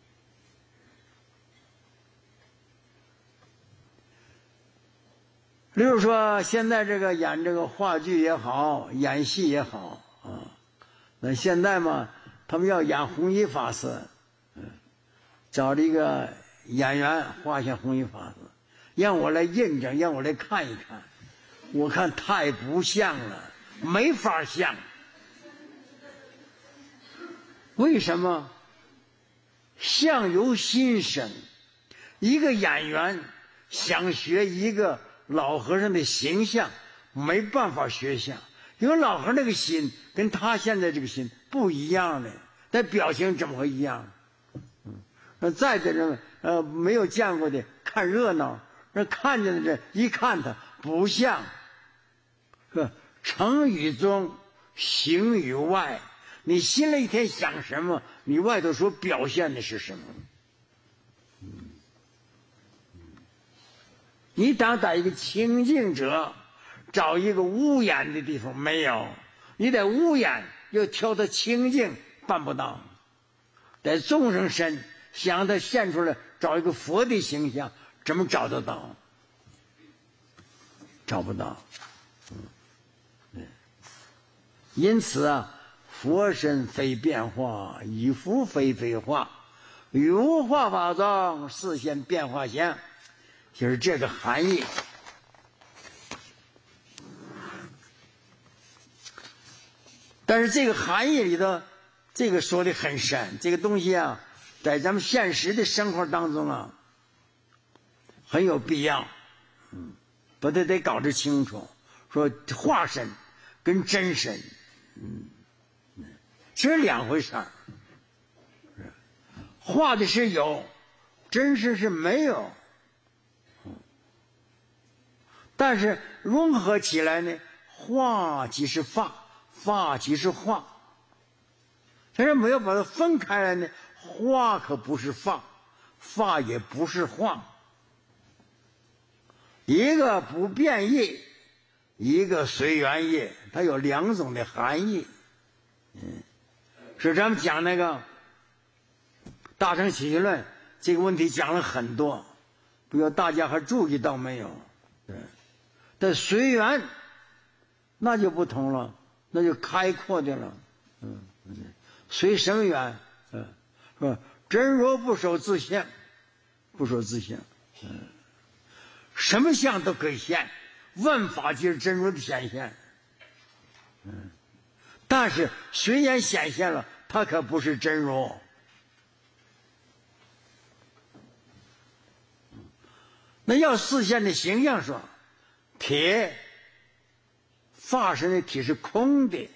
例如说，现在这个演这个话剧也好，演戏也好啊。那现在嘛，他们要演弘一法师，嗯，找了一个演员画像弘一法师，让我来印证，让我来看一看。我看太不像了，没法像。为什么？相由心生。一个演员想学一个老和尚的形象，没办法学像。因为老和尚那个心跟他现在这个心不一样的，但表情怎么会一样？嗯，再在这呃没有见过的看热闹，那看见的这一看他不像，是诚与中，行与外。你心里一天想什么，你外头所表现的是什么？嗯，你当在一个清净者。找一个污染的地方没有，你得污染又挑他清净，办不到。在众生身想他现出来，找一个佛的形象，怎么找得到？找不到。嗯，因此啊，佛身非变化，以佛非非化，于无化法中示现变化相，就是这个含义。 但是这个含义里头，这个说的很深，这个东西啊，在咱们现实的生活当中啊，很有必要，嗯，把它得搞得清楚。说化身跟真身，嗯，其实两回事儿。化的是有，真实是没有。但是融合起来呢，化即是法，法即是化。但是没有把它分开来呢，化可不是法，法也不是化。一个不变异，一个随缘异，它有两种的含义。嗯，是咱们讲那个大乘起信论这个问题讲了很多，不知道大家还注意到没有？对，但随缘那就不同了，那就开阔的了。嗯，随什么缘？嗯，是吧？真如不守自性，不守自性。嗯，什么相都可以现，万法就是真如的显现。嗯，但是虽然显现了，它可不是真如。那要视现的形象说，铁化身的体是空的，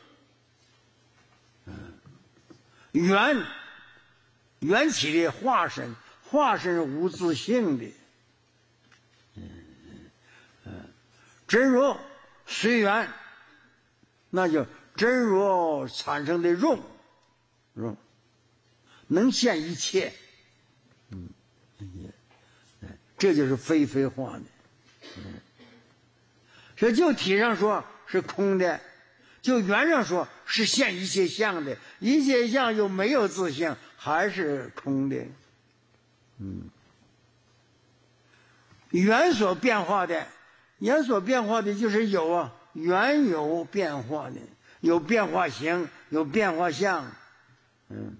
嗯，缘缘起的化身，化身是无自性的，嗯嗯，真如随缘，那就真如产生的用，用能现一切，嗯。这就是非非化的，嗯，所以就体上说是空的，就缘上说是现一切相的，一切相又没有自性，还是空的。嗯，缘所变化的，缘所变化的就是有啊，缘有变化的，有变化形，有变化相。嗯，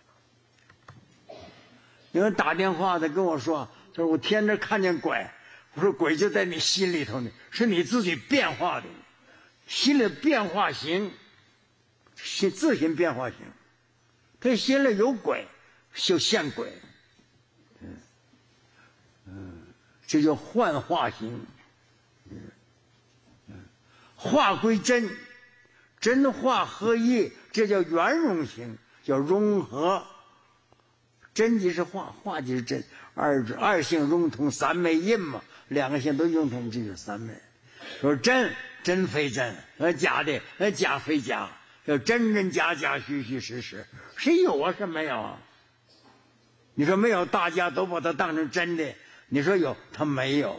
有人打电话的跟我说，他说我天天看见鬼，我说鬼就在你心里头呢，是你自己变化的，心里变化形，心自行变化形，他心里有鬼就现鬼，嗯嗯，这叫幻化形，嗯嗯，化归真，真化合一，这叫圆融形，叫融合。真即是化，化即是真，二二性融通，三昧印嘛，两个性都融通，这就是三昧。说真真非真，呃假的呃假非假，要真真假假，虚虚实实，谁有啊？是没有啊？你说没有，大家都把它当成真的，你说有，它没有。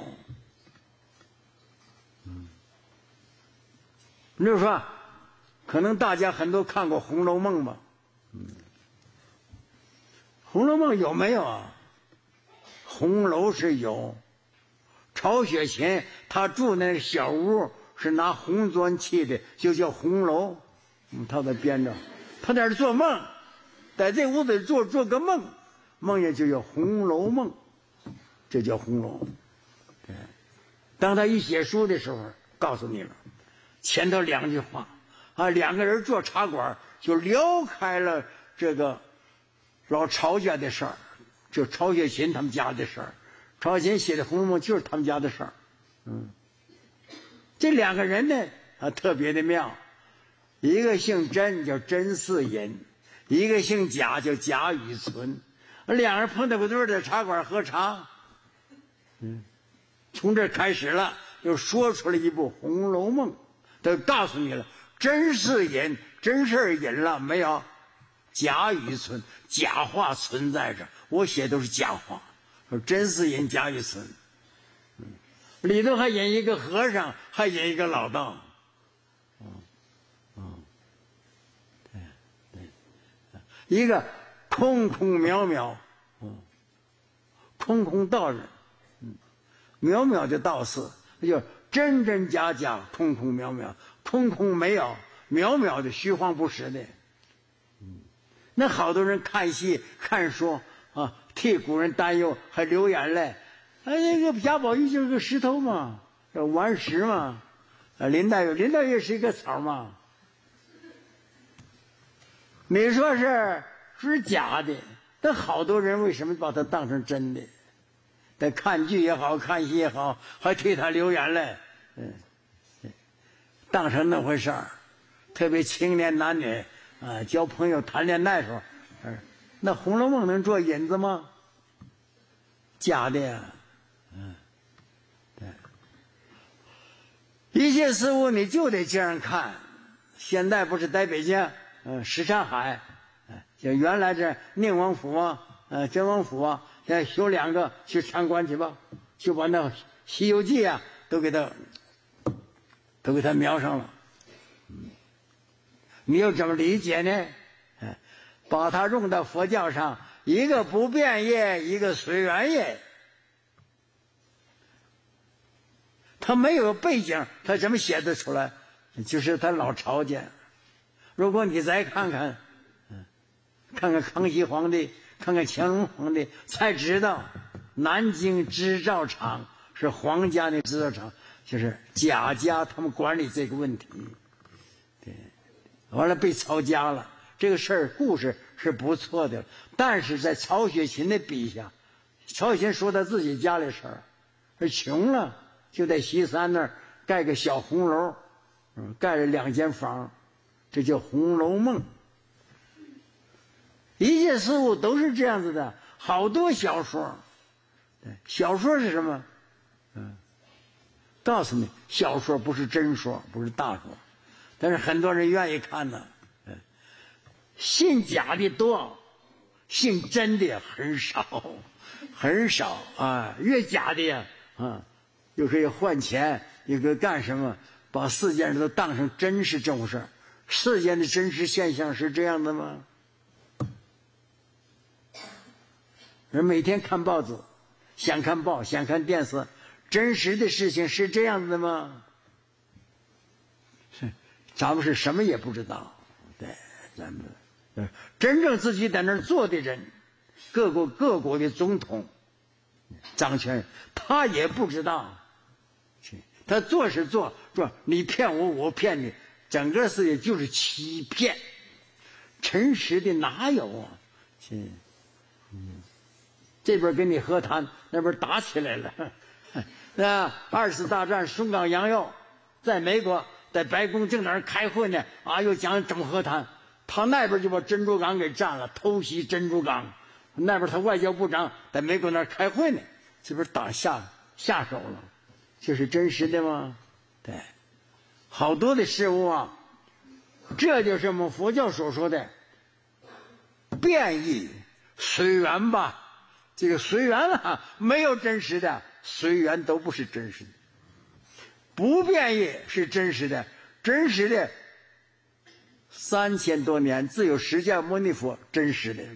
嗯，你就说，可能大家很多看过《红楼梦》吧？嗯。《红楼梦》有没有啊？红楼是有，曹雪芹他住那个小屋是拿红砖砌的，就叫红楼。嗯，他在编着，他在这做梦，在这屋子做做个梦，梦也就叫《红楼梦》，这叫红楼。对，当他一写书的时候，告诉你了，前头两句话啊，两个人做茶馆就聊开了这个老曹家的事儿，就曹雪芹他们家的事儿。曹雪芹写的《红楼梦》就是他们家的事儿。嗯，这两个人呢啊特别的妙，一个姓甄叫甄士隐，一个姓贾叫贾雨村。两人碰到个对儿在茶馆喝茶，嗯，从这开始了，又说出了一部《红楼梦》，都告诉你了，甄士隐真事隐了没有？贾雨村假话存在着，我写都是假话。说甄士隐、贾雨村，嗯，里头还引一个和尚，还引一个老道，嗯嗯，对对，一个空空渺渺，嗯，空空道人，嗯，渺渺的道士，那就真真假假，空空渺渺，空空没有，渺渺的虚晃不实的。那好多人看戏看书啊，替古人担忧，还流眼泪。哎，那个贾宝玉就是个石头嘛，顽石嘛。啊，林黛玉，林黛玉是一个草嘛。 你说是是假的，但好多人为什么把它当成真的？在看剧也好，看戏也好，还替他流眼泪，嗯，当成那回事儿。特别青年男女啊，交朋友谈恋爱的时候，嗯，那《红楼梦》能做引子吗？假的呀，嗯，对，一切事物你就得这样看。现在不是在北京，嗯，什刹海，嗯，就原来这宁王府啊，呃，真王府啊，现在修两个，去参观去吧，就把那《西游记》啊都给他都给他描上了。嗯，你又怎么理解呢？哎，把它用到佛教上，一个不变业，一个随缘业。他没有背景，他怎么写得出来？就是他老抄家。如果你再看看，看看康熙皇帝，看看乾隆皇帝，才知道南京织造厂是皇家的织造厂，就是贾家他们管理这个问题。对，完了被抄家了。这个事儿故事是不错的，但是在曹雪芹的笔下，曹雪芹说他自己家里事儿，是穷了，就在西山那儿盖个小红楼，嗯，盖了两间房，这叫《红楼梦》。一切事物都是这样子的，好多小说，对，小说是什么？嗯，告诉你，小说不是真说，不是大说，但是很多人愿意看呢。嗯，信假的多，信真的很少，很少啊。越假的呀，啊，又可以换钱，又可以干什么？把世间人都当成真是这种事儿。世间的真实现象是这样的吗？人每天看报纸，想看报，想看电视，真实的事情是这样的吗？是，咱们是什么也不知道。对，咱们对真正自己在那儿做的人，各国各国的总统掌权，他也不知道。他做是做，说你骗我，我骗你，整个世界就是欺骗，真实的哪有啊？是，嗯。这边跟你和谈，那边打起来了。那二次大战，松冈洋右在美国，在白宫正在那开会呢，啊，又讲怎么和谈，他那边就把珍珠港给占了，偷袭珍珠港。那边他外交部长在美国那儿开会呢，这边打下下手了，这是真实的吗？对，好多的事物啊，这就是我们佛教所说的变异随缘吧。这个随缘啊，没有真实的，随缘都不是真实的。不变异是真实的，真实的三千多年自有释迦牟尼佛真实的，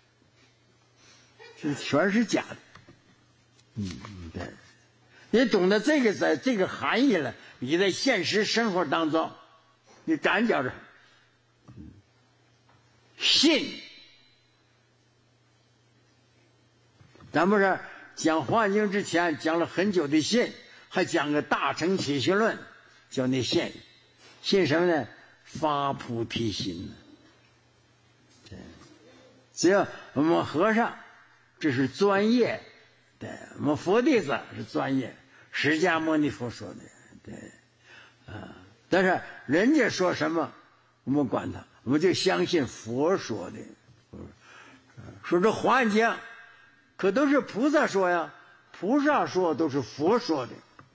这全是假的。嗯，对，你懂得这个在这个含义了，你在现实生活当中，你感觉着信。咱不是讲《华严经》之前讲了很久的信，还讲个大乘起信论，叫那信，信什么呢？发菩提心。对，只要我们和尚这是专业，对，我们佛弟子是专业，释迦牟尼佛说的，对，啊，但是人家说什么，我们管他，我们就相信佛说的。说这《华严经》可都是菩萨说呀，菩萨说都是佛说的。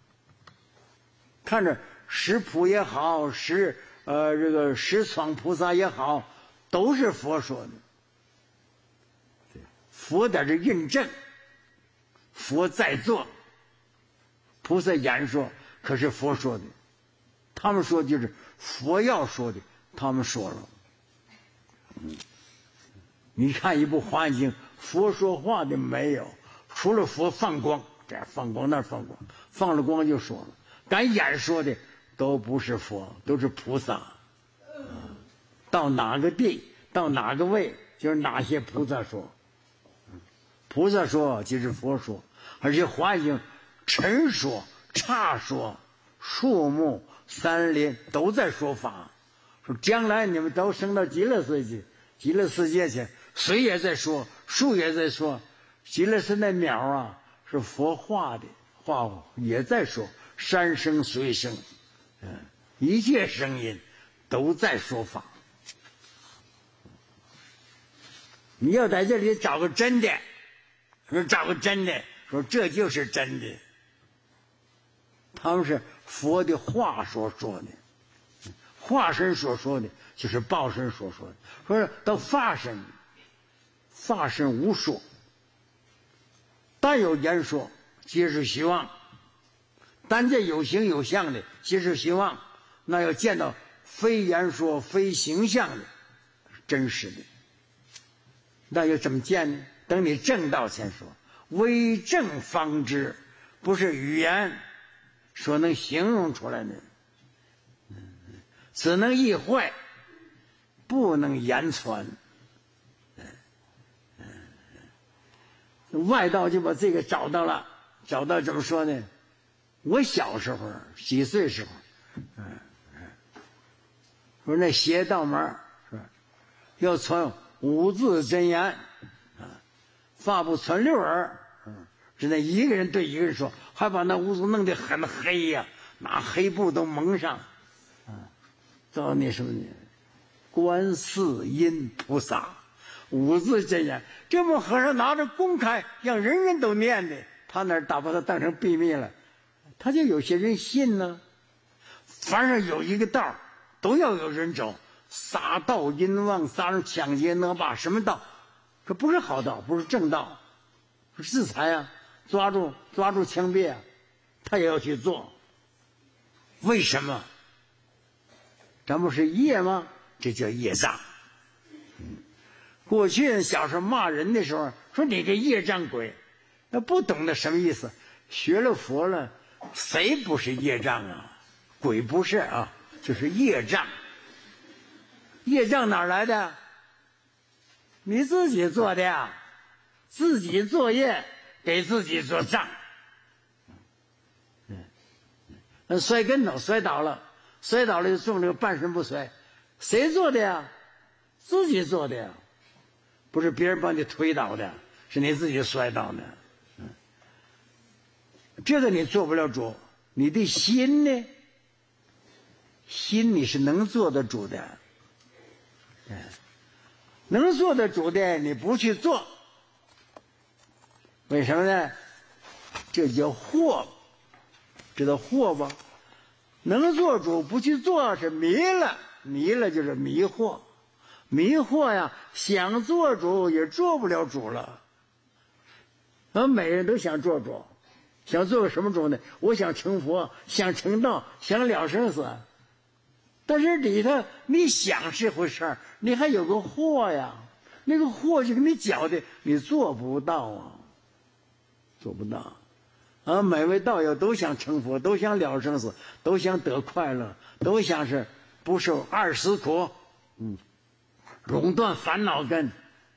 看着十普也好，十呃这个十闯菩萨也好，都是佛说的。对，佛在这印证，佛在做，菩萨言说，可是佛说的。他们说就是佛要说的，他们说了。嗯，你看一部《华严经》。佛说话的没有，除了佛放光，这样放光那儿放光，放了光就说了。敢演说的都不是佛，都是菩萨。到哪个地，到哪个位，就是哪些菩萨说。菩萨说就是佛说，而且华严经陈说、刹说、树木、山林都在说法，说将来你们都升到极乐世界， 极乐世界去，水也在说，树也在说，极乐是那鸟啊，是佛画的画也在说，山声水声，嗯，一切声音都在说法。你要在这里找个真的，说找个真的，说这就是真的。他们是佛的话所说的，化身所说的就是报身所说的。说到法身，法身无说，但有言说，皆是虚妄。但这有形有相的，皆是虚妄。那要见到非言说、非形象的，真实的。那要怎么见呢？等你正道先说，唯正方知，不是语言所能形容出来的，只能意会，不能言传。外道就把这个找到了，找到怎么说呢？我小时候几岁时候，嗯，说那邪道门是吧？要传五字真言，啊，发不传六耳，嗯，只能一个人对一个人说，还把那五字弄得很黑呀，拿黑布都蒙上，啊，到那什么呢？观世音菩萨五字真言，这么和尚拿着公开，让人人都念的，他那儿打把他当成秘密了，他就有些人信呢。凡是有一个道，都要有人走。杀盗淫妄杀人抢劫恶霸，什么道？这不是好道，不是正道，是制裁啊，抓住抓住枪毙啊，他也要去做。为什么？咱不是业吗？这叫业障。嗯，过去小时候骂人的时候，说你个业障鬼，那不懂得什么意思。学了佛了，谁不是业障啊？鬼不是啊，就是业障。业障哪来的？你自己做的呀，自己作业给自己做账。嗯，摔跟头摔倒了，摔倒了就中这个半身不遂，谁做的呀？自己做的呀，不是别人帮你推倒的，是你自己摔倒的。嗯，这个你做不了主，你的心呢？心你是能做得主的。嗯，能做得主的你不去做，为什么呢？这叫惑，知道惑吧？能做主不去做是迷了，迷了就是迷惑，迷惑呀，想做主也做不了主了。而每人都想做主，想做个什么主呢？我想成佛，想成道，想了生死。但是里头你想是回事儿，你还有个惑呀，那个惑就给你搅的，你做不到啊，做不到。啊，每位道友都想成佛，都想了生死，都想得快乐，都想是不受二死苦，嗯，垄断烦恼根，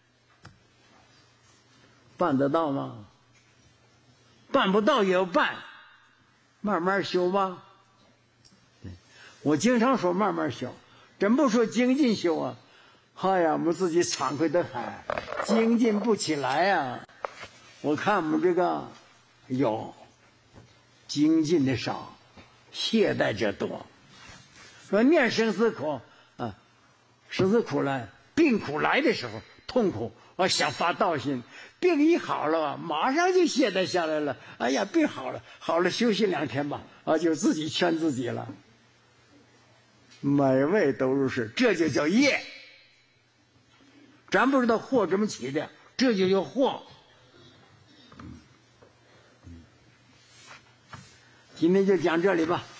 办得到吗？办不到也要办，慢慢修吧。我经常说慢慢修，真不说精进修啊！哎呀，我们自己惭愧的很，精进不起来呀。我看我们这个有精进的少，懈怠者多。说念生死苦啊，生死苦来，病苦来的时候痛苦，我想发道心，病一好了，马上就懈怠下来了。哎呀，病好了，好了，休息两天吧，啊，就自己劝自己了。每位都如是，这就叫业。咱不知道祸怎么起的，这就叫祸。今天就讲这里吧。